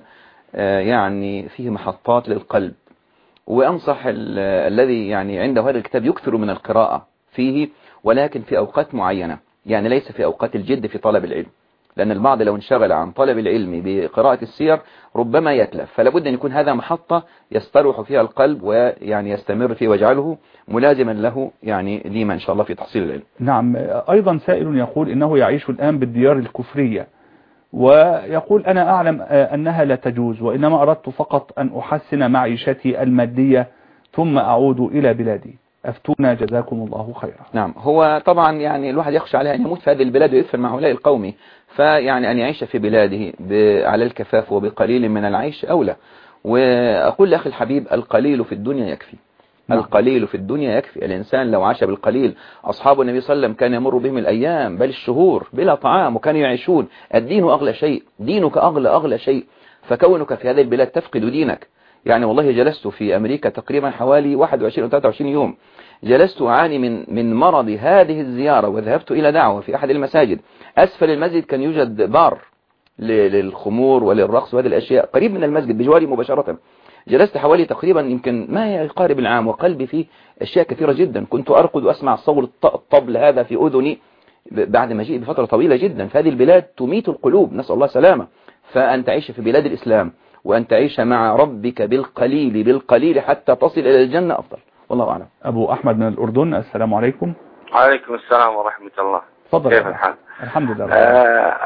ويعني فيه محطات للقلب. وأنصح الذي يعني عنده هذا الكتاب يكثر من القراءة فيه، ولكن في أوقات معينة، يعني ليس في أوقات الجد في طلب العلم، لأن البعض لو انشغل عن طلب العلم بقراءة السير ربما يتلف. فلابد أن يكون هذا محطة يستروح فيها القلب ويعني يستمر فيه ويجعله ملازما له يعني ديما إن شاء الله في تحصيل العلم. نعم. أيضا سائل يقول إنه يعيش الآن بالديار الكفرية، ويقول أنا أعلم أنها لا تجوز، وإنما أردت فقط أن أحسن معيشتي المادية ثم أعود إلى بلادي، أفتونا جزاكم الله خيرا. نعم، هو طبعا يعني الواحد يخشى عليه أن يموت في هذه البلاد ويدفن مع هؤلاء القوم، فيعني أن يعيش في بلاده على الكفاف وبقليل من العيش أولى. وأقول لأخي الحبيب القليل في الدنيا يكفي. نعم. القليل في الدنيا يكفي. الإنسان لو عاش بالقليل، أصحاب النبي صلى الله عليه وسلم كان يمر بهم الأيام بل الشهور بلا طعام وكانوا يعيشون. الدين أغلى شيء، دينك أغلى أغلى شيء، فكونك في هذه البلاد تفقد دينك. يعني والله جلست في أمريكا تقريبا حوالي واحد وعشرين أو ثلاثة وعشرين يوم، جلست أعاني من من مرض هذه الزيارة، وذهبت إلى دعوة في أحد المساجد. أسفل المسجد كان يوجد بار للخمور وللرقص وهذه الأشياء قريب من المسجد بجواري مباشرة. جلست حوالي تقريبا يمكن ما يقارب العام، وقلبي فيه أشياء كثيرة جدا. كنت أرقد وأسمع صوت الطبل هذا في أذني بعد مجيء بفترة طويلة جدا. فهذه البلاد تميت القلوب، نسأل الله سلامة. فأن تعيش في بلاد الإسلام وأن تعيش مع ربك بالقليل بالقليل حتى تصل إلى الجنة أفضل، والله أعلم. أبو أحمد من الأردن، السلام عليكم. وعليكم السلام ورحمة الله. تفضل. كيف الحال؟ الحمد لله. آه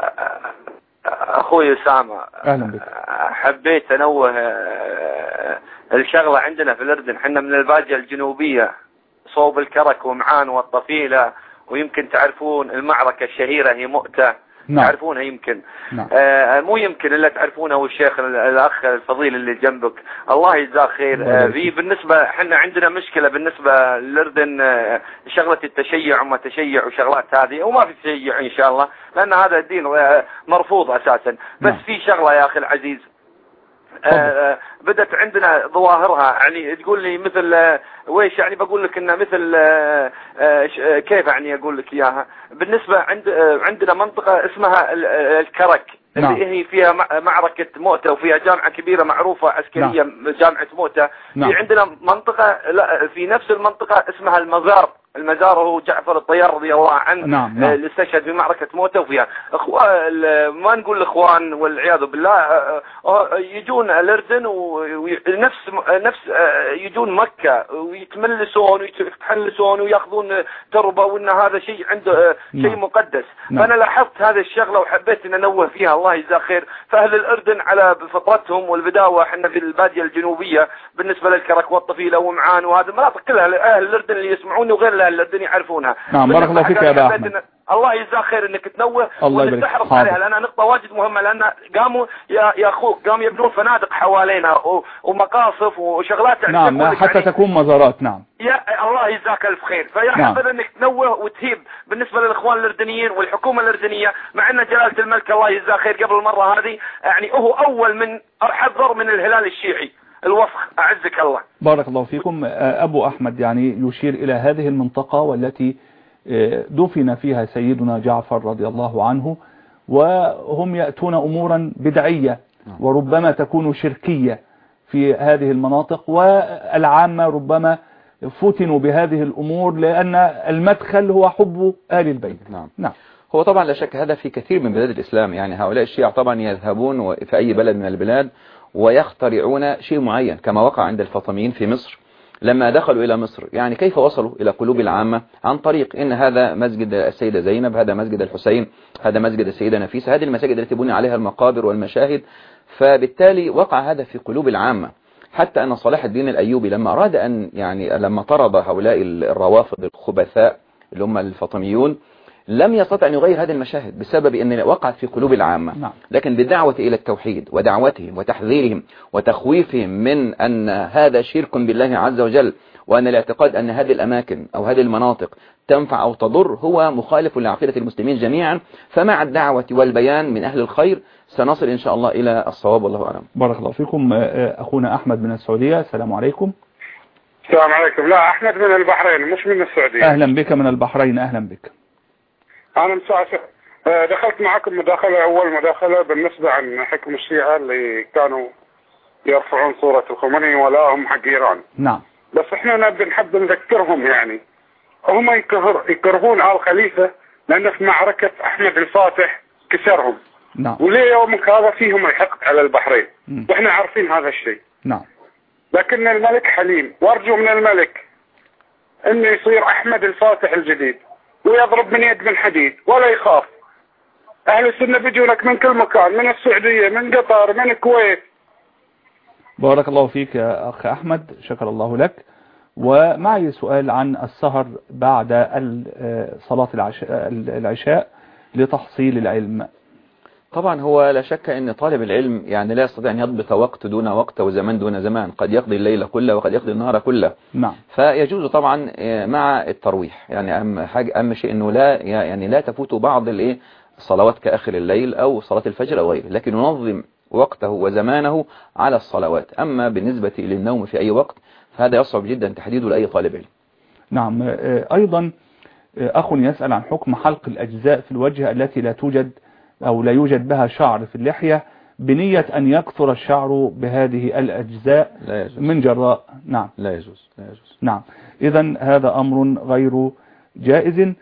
أخوي أسامة، أهلا بك. حبيت أنوه الشغلة عندنا في الأردن، حنا من البادية الجنوبية صوب الكرك ومعان والطفيلة، ويمكن تعرفون المعركة الشهيرة هي مؤتة. نعم. تعرفونها يمكن. نعم. آه مو يمكن إلا تعرفونه، والشيخ الأخ الفضيل اللي جنبك الله يجزاه خير. آه في بالنسبة حنا عندنا مشكلة بالنسبة للأردن، آه شغلة التشيع وما تشيع وشغلات هذه، وما في تشيع إن شاء الله لأن هذا الدين آه مرفوض أساسا. بس نعم. في شغلة يا أخي العزيز، آه بدت عندنا ظواهرها، يعني تقول لي مثل آه ويش يعني بقول لك انها مثل آه آه كيف يعني اقول لك اياها. بالنسبة عند آه عندنا منطقة اسمها الكرك، نعم. اللي هي فيها معركة مؤتة وفيها جامعة كبيرة معروفة عسكرية، نعم. جامعة مؤتة. نعم. في عندنا منطقة لا في نفس المنطقة اسمها المزار. المزار هو جعفر الطيار رضي الله عنه، نعم. نعم. اللي استشهد في معركة موتة. وفيها اخوان، ما نقول الاخوان والعياذ بالله، يجون الاردن ونفس نفس يجون مكة ويتملسون ويتحلسون وياخذون تربة، وان هذا شيء عنده نعم. شيء مقدس. نعم. فانا لاحظت هذه الشغلة وحبيت ان انوه فيها، الله يجزاه خير. فاهل الاردن على فطرتهم والبداوة، احنا في البادية الجنوبية بالنسبة للكرك والطفيلة ومعان وهذه المناطق كلها اهل الاردن اللي يسمعوني وغير الدنيا يعرفونها. نعم، بارك الله فيك يا ابا احمد. الله يجزاك خير انك تنوه وانك تحرص عليها، لانها نقطه واجد مهمه. لان قاموا يا يا اخوك قاموا يبنون فنادق حوالينا ومقاصف وشغلات، نعم، حتى يعني تكون مزارات. نعم، يا الله يجزاك الف خير. فيا نعم. حضر انك تنوه وتهيب بالنسبه للاخوان الاردنيين والحكومه الاردنيه، مع ان جلاله الملك الله يجزاه خير قبل المره هذه يعني هو اول من حذر من الهلال الشيعي الوسخ، أعزك الله. بارك الله فيكم. أبو أحمد يعني يشير إلى هذه المنطقة والتي دفن فيها سيدنا جعفر رضي الله عنه، وهم يأتون أمورا بدعية وربما تكون شركية في هذه المناطق، والعامة ربما فتنوا بهذه الأمور لأن المدخل هو حب آل البيت. نعم. نعم. هو طبعا لا شك هذا في كثير من بلاد الإسلام، يعني هؤلاء الشيعة طبعا يذهبون في أي بلد من البلاد ويخترعون شيء معين، كما وقع عند الفاطميين في مصر لما دخلوا إلى مصر. يعني كيف وصلوا إلى قلوب العامة؟ عن طريق إن هذا مسجد السيدة زينب، هذا مسجد الحسين، هذا مسجد السيدة نفيسة، هذه المساجد التي بني عليها المقابر والمشاهد. فبالتالي وقع هذا في قلوب العامة، حتى أن صلاح الدين الأيوبي لما أراد أن يعني لما طرد هؤلاء الروافض الخبثاء اللي هم الفاطميون لم يستطع أن يغير هذه المشاهد بسبب أن وقعت في قلوب العامة. نعم. لكن بالدعوة إلى التوحيد ودعوتهم وتحذيرهم وتخويفهم من أن هذا شرك بالله عز وجل، وأن الاعتقاد أن هذه الأماكن أو هذه المناطق تنفع أو تضر هو مخالف لعقيدة المسلمين جميعا. فمع الدعوة والبيان من أهل الخير سنصل إن شاء الله إلى الصواب، والله أعلم. بارك الله فيكم. أخونا أحمد من السعودية، السلام عليكم. السلام عليكم. لا، أحمد من البحرين مش من السعودية. أهلا بك من البحرين. أهلا بك. أنا مساعد دخلت معكم مداخلة، أول مداخلة بالنسبة عن حكم الشيعة اللي كانوا يرفعون صورة الخميني ولاهم حق إيران. نعم. بس إحنا نبي نحب نذكرهم، يعني هم يكره يكرهون آل خليفة لأن في معركة أحمد الفاتح كسرهم. نعم. وليه يومك هذا فيهم الحقد على البحرين، م. وإحنا عارفين هذا الشيء. نعم. لكن الملك حليم، وارجو من الملك إنه يصير أحمد الفاتح الجديد ويضرب من يد من حديد ولا يخاف. أهل السنة بيجونك من كل مكان، من السعودية، من قطر، من الكويت. بارك الله فيك يا أخ أحمد، شكر الله لك. ومعي سؤال عن السهر بعد صلاة العشاء لتحصيل العلم. طبعا هو لا شك ان طالب العلم يعني لا يستطيع ان يضبط وقت دون وقت وزمان دون زمان، قد يقضي الليل كله وقد يقضي النهار كله. نعم. فيجوز طبعا مع الترويح، يعني اهم حاجه اهم شيء انه لا يعني لا تفوت بعض الايه الصلوات كاخر الليل او صلاة الفجر او غيره، لكن ينظم وقته وزمانه على الصلوات. اما بالنسبة للنوم في اي وقت فهذا يصعب جدا تحديده لاي طالب علم. نعم. ايضا اخ يسأل عن حكم حلق الاجزاء في الوجه التي لا توجد أو لا يوجد بها شعر في اللحية بنية أن يكثر الشعر بهذه الأجزاء لا يجوز. من جراء. نعم لا يجوز لا يجوز. نعم. إذن هذا أمر غير جائز.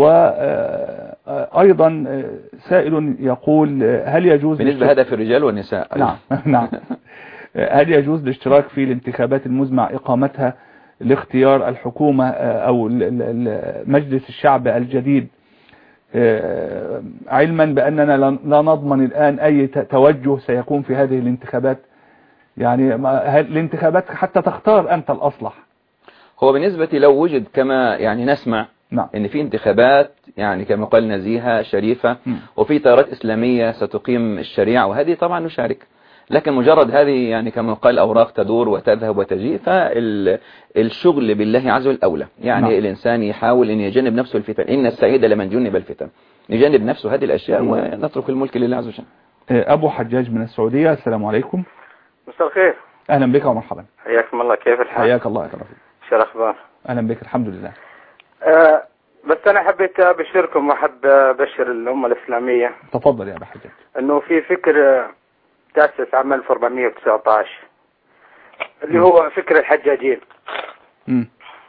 وأيضا سائل يقول هل يجوز بالنسبة هذا في الرجال والنساء. نعم نعم. هل يجوز الاشتراك في الانتخابات المزمع إقامتها لاختيار الحكومة أو مجلس الشعب الجديد، علما بأننا لا نضمن الآن أي توجه سيكون في هذه الانتخابات؟ يعني الانتخابات حتى تختار أنت الأصلح. هو بالنسبة لو وجد كما يعني نسمع نعم. ان في انتخابات يعني كما قال نزيهة شريفة م. وفي تيارات إسلامية ستقيم الشريعة، وهذه طبعا نشارك، لكن مجرد هذه يعني كما قال أوراق تدور وتذهب وتجيء، فالشغل بالله عز وجل أولى. يعني نعم. الإنسان يحاول أن يجنب نفسه الفتن، إن السعيد لمن جنب الفتن، نجنب نفسه هذه الأشياء م. ونترك الملك لله عز وجل. أبو حجاج من السعودية، السلام عليكم. مساء الخير. أهلا بك ومرحبا. حياكم الله، كيف الحال؟ حياك الله يا كرافي. شو الأخبار؟ أهلا بك، الحمد لله. أه بس أنا حبيت أبشركم وأحب أبشر الأمة الإسلامية. تفضل يا أبو حجاج. أنه في فكر تأسس عام ألف وأربعمائة وتسعة عشر اللي هو فكر الحجاجين. م.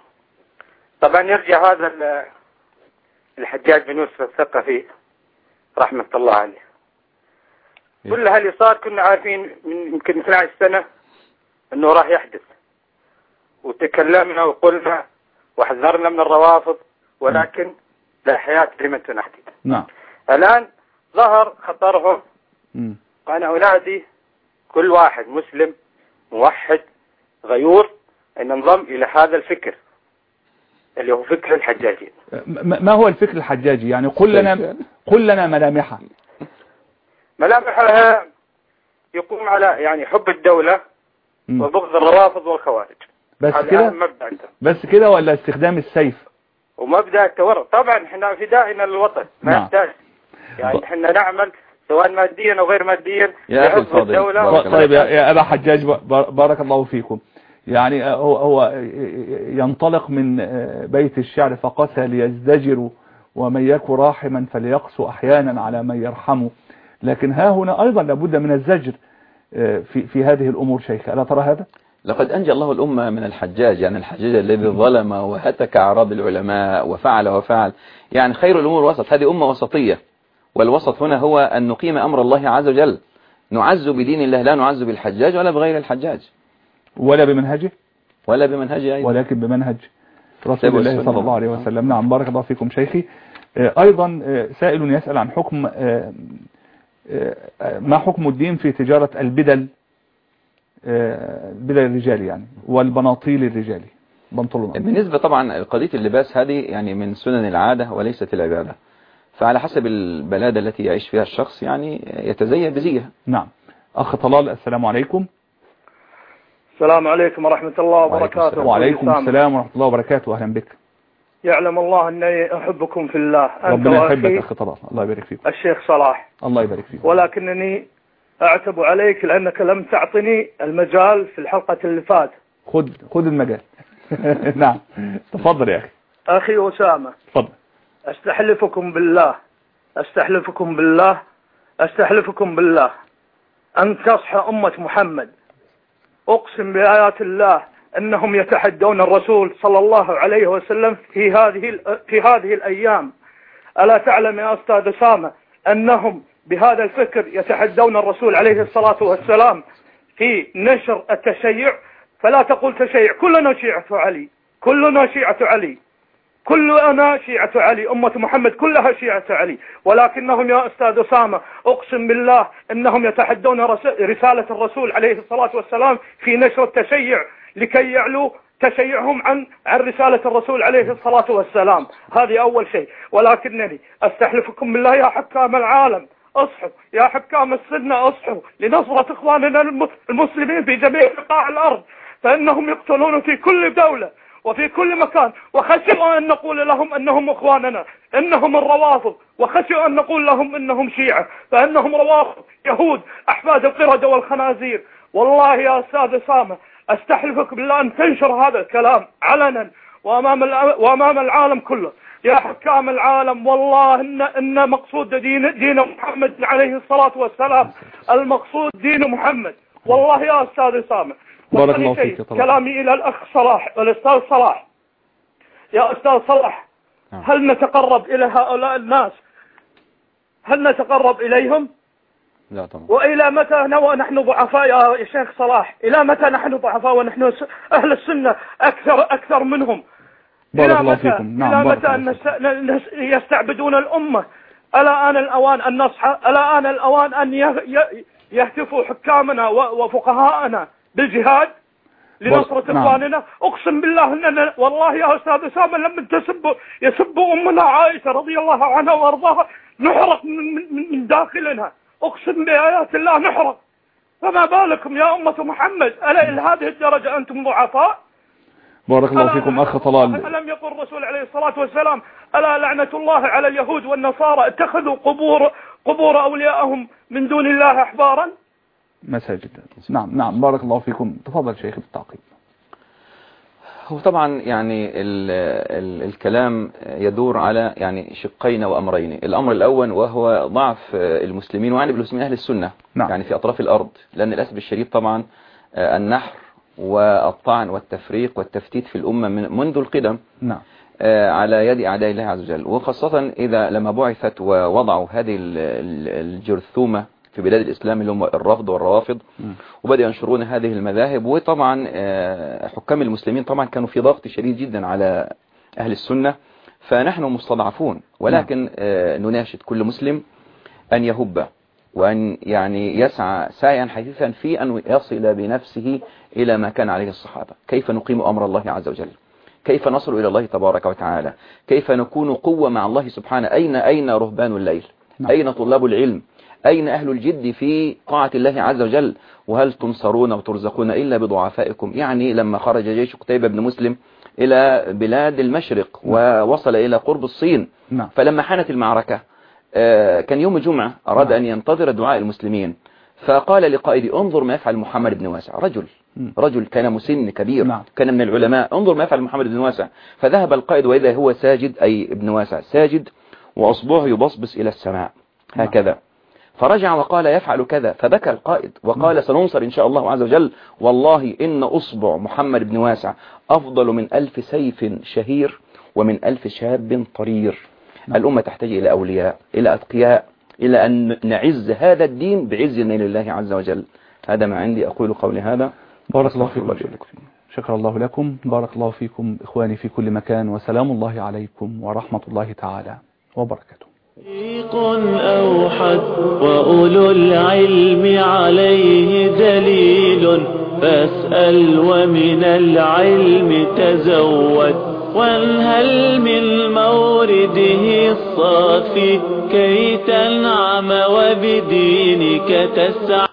طبعا يرجع هذا الحجاج بن يوسف الثقفي رحمة الله عليه. كل هاللي صار كنا عارفين من يمكن اثنتا عشرة سنة أنه راح يحدث، وتكلمنا وقلنا وحذرنا من الروافض، ولكن لا حياة لمن تنحدث. نعم. الآن ظهر خطرهم. م. وأنا أنادي كل واحد مسلم موحد غيور أن ننضم إلى هذا الفكر اللي هو فكر الحجاجين. ما هو الفكر الحجاجي؟ يعني قل لنا قل لنا ملامحه. ملامحها يقوم على يعني حب الدولة م. وبغض الروافض والخوارج. بس كده؟ بس كده ولا استخدام السيف؟ ومبدأ التورط. طبعا احنا فدائنا للوطن، ما نعم. يحتاج يعني احنا نعمل سواء ماديا او غير ماديا لحفظ الدولة. طيب يا أبا حجاج بارك الله فيكم. يعني هو هو ينطلق من بيت الشعر فقسى ليزدجروا ومن يك راحما فليقسو احيانا على من يرحمه، لكن ها هنا ايضا لابد من الزجر في في هذه الامور. شيخ الا ترى هذا؟ لقد أنجى الله الأمة من الحجاج، يعني الحجاج الذي ظلم وهتك أعراض العلماء وفعل وفعل. يعني خير الأمور وسط، هذه أمة وسطية، والوسط هنا هو أن نقيم أمر الله عز وجل، نعز بدين الله، لا نعز بالحجاج ولا بغير الحجاج ولا بمنهجه ولا بمنهجه أيضا، ولكن بمنهج رسول الله صلى الله عليه وسلم. نعم بارك الله فيكم شيخي. أيضا سائل يسأل عن حكم ما حكم الدين في تجارة البدل البدل الرجالي يعني والبناطيل الرجالي بنطلون. بالنسبة طبعا قضية اللباس هذه يعني من سنن العادة وليست العبادة، فعلى حسب البلاد التي يعيش فيها الشخص يعني يتزين بزيها. نعم. أخ طلال السلام عليكم. السلام عليكم ورحمة الله وبركاته. وعليكم السلام ورحمة الله وبركاته. أهلا بك. يعلم الله أني أحبكم في الله. ربنا يحبك أخي طلال، الله يبارك فيك. الشيخ صلاح الله يبارك فيك. ولكنني أعتب عليك لأنك لم تعطني المجال في الحلقة اللي فات. خذ خذ المجال. نعم تفضل يا أخي. أخي أسامة تفضل. أستحلفكم بالله أستحلفكم بالله أستحلفكم بالله أن تصحى أمة محمد. أقسم بآيات الله أنهم يتحدون الرسول صلى الله عليه وسلم في هذه في هذه الأيام. ألا تعلم يا أستاذ أسامة أنهم بهذا الفكر يتحدون الرسول عليه الصلاة والسلام في نشر التشيع؟ فلا تقول تشيع، كلنا شيعة علي، كلنا شيعة علي، كلنا شيعة علي، أمة محمد كلها شيعة علي، ولكنهم يا أستاذ أسامة أقسم بالله أنهم يتحدون رسالة الرسول عليه الصلاة والسلام في نشر التشيع لكي يعلوا تشيعهم عن عن رسالة الرسول عليه الصلاة والسلام. هذه أول شيء. ولكنني أستحلفكم بالله يا حكام العالم اصحوا، يا حكام السنة اصحوا لنصرة إخواننا المسلمين في جميع بقاع الأرض، فإنهم يقتلون في كل دولة وفي كل مكان، وخشوا أن نقول لهم أنهم إخواننا إنهم الروافض، وخشوا أن نقول لهم إنهم شيعة فإنهم روافض يهود أحفاد القردة والخنازير. والله يا أستاذ أسامة أستحلفك بالله أن تنشر هذا الكلام علنا وأمام وأمام العالم كله يا حكام العالم. والله إن إن مقصود دين دين محمد عليه الصلاة والسلام، المقصود دين محمد. والله يا أستاذ أسامة بارك الله فيك. كلامي إلى الأخ صلاح والأستاذ صلاح، يا أستاذ صلاح هل نتقرب إلى هؤلاء الناس؟ هل نتقرب إليهم؟ لا طبعا. وإلى متى ونحن ضعفاء يا شيخ صلاح؟ إلى متى نحن ضعفاء ونحن أهل السنة أكثر أكثر منهم؟ بارك الله فيكم. نعم. إلى متى أن يستعبدون الأمة؟ ألا آن الأوان أن نصحى، ألا آن الأوان أن يهتفوا حكامنا وفقهاءنا بالجهاد لنصرة إخواننا. أقسم بالله أننا والله يا أستاذ أسامة لما تسبوا يسبوا أمنا عائشة رضي الله عنها وأرضاها نحرق من, من, من داخلنا، أقسم بآيات الله نحرق، فما بالكم يا أمة محمد؟ ألا إلى هذه الدرجة أنتم ضعفاء؟ بارك الله فيكم أخ طلال. ألم يقل الرسول عليه الصلاة والسلام ألا لعنة الله على اليهود والنصارى اتخذوا قبور قبور أولياءهم من دون الله أحبارا مساجد. نعم نعم بارك الله فيكم. تفضل شيخ بالتعقيب. هو طبعا يعني ال ال الكلام يدور على يعني شقين وأمرين. الأمر الأول وهو ضعف المسلمين وعني بالمسلمين أهل السنة نعم. يعني في أطراف الأرض، لأن الأسف الشديد طبعا النحر والطعن والتفريق والتفتيت في الأمة من منذ القدم نعم. على يد أعداء الله عز وجل، وخاصة إذا لما بعثت ووضعوا هذه الجرثومة في بلاد الإسلام اللي هم الرافض والروافض وبدأوا ينشرون هذه المذاهب. وطبعا حكام المسلمين طبعا كانوا في ضغط شديد جدا على أهل السنة، فنحن مستضعفون. ولكن نناشد كل مسلم أن يهب وأن يعني يسعى سعيا حثيثا في أن يصل بنفسه إلى ما كان عليه الصحابة. كيف نقيم أمر الله عز وجل، كيف نصل إلى الله تبارك وتعالى، كيف نكون قوة مع الله سبحانه. أين أين رهبان الليل، أين طلاب العلم، أين أهل الجد في طاعة الله عز وجل؟ وهل تنصرون وترزقون إلا بضعفائكم؟ يعني لما خرج جيش قتيبة بن مسلم إلى بلاد المشرق ووصل إلى قرب الصين، فلما حانت المعركة كان يوم الجمعة أراد أن ينتظر دعاء المسلمين، فقال لقائدي انظر ما يفعل محمد بن واسع. رجل رجل كان مسن كبير كان من العلماء، انظر ما يفعل محمد بن واسع. فذهب القائد وإذا هو ساجد، أي ابن واسع ساجد وأصبعه يبصبص إلى السماء هكذا. فرجع وقال يفعل كذا، فبكى القائد وقال سننصر إن شاء الله عز وجل. والله إن أصبع محمد بن واسع أفضل من ألف سيف شهير ومن ألف شاب طرير. الأمة تحتاج إلى أولياء، إلى أتقياء، إلى أن نعز هذا الدين بعز نيل الله عز وجل. هذا ما عندي، أقول قولي هذا. بارك الله فيكم. شكر الله لكم. بارك الله فيكم إخواني في كل مكان، وسلام الله عليكم ورحمة الله تعالى وبركاته. صديق أوحد وأولو العلم عليه دليل، فاسأل ومن العلم تزود، وانهل من مورده الصافي كي تنعم وبدينك تسعى.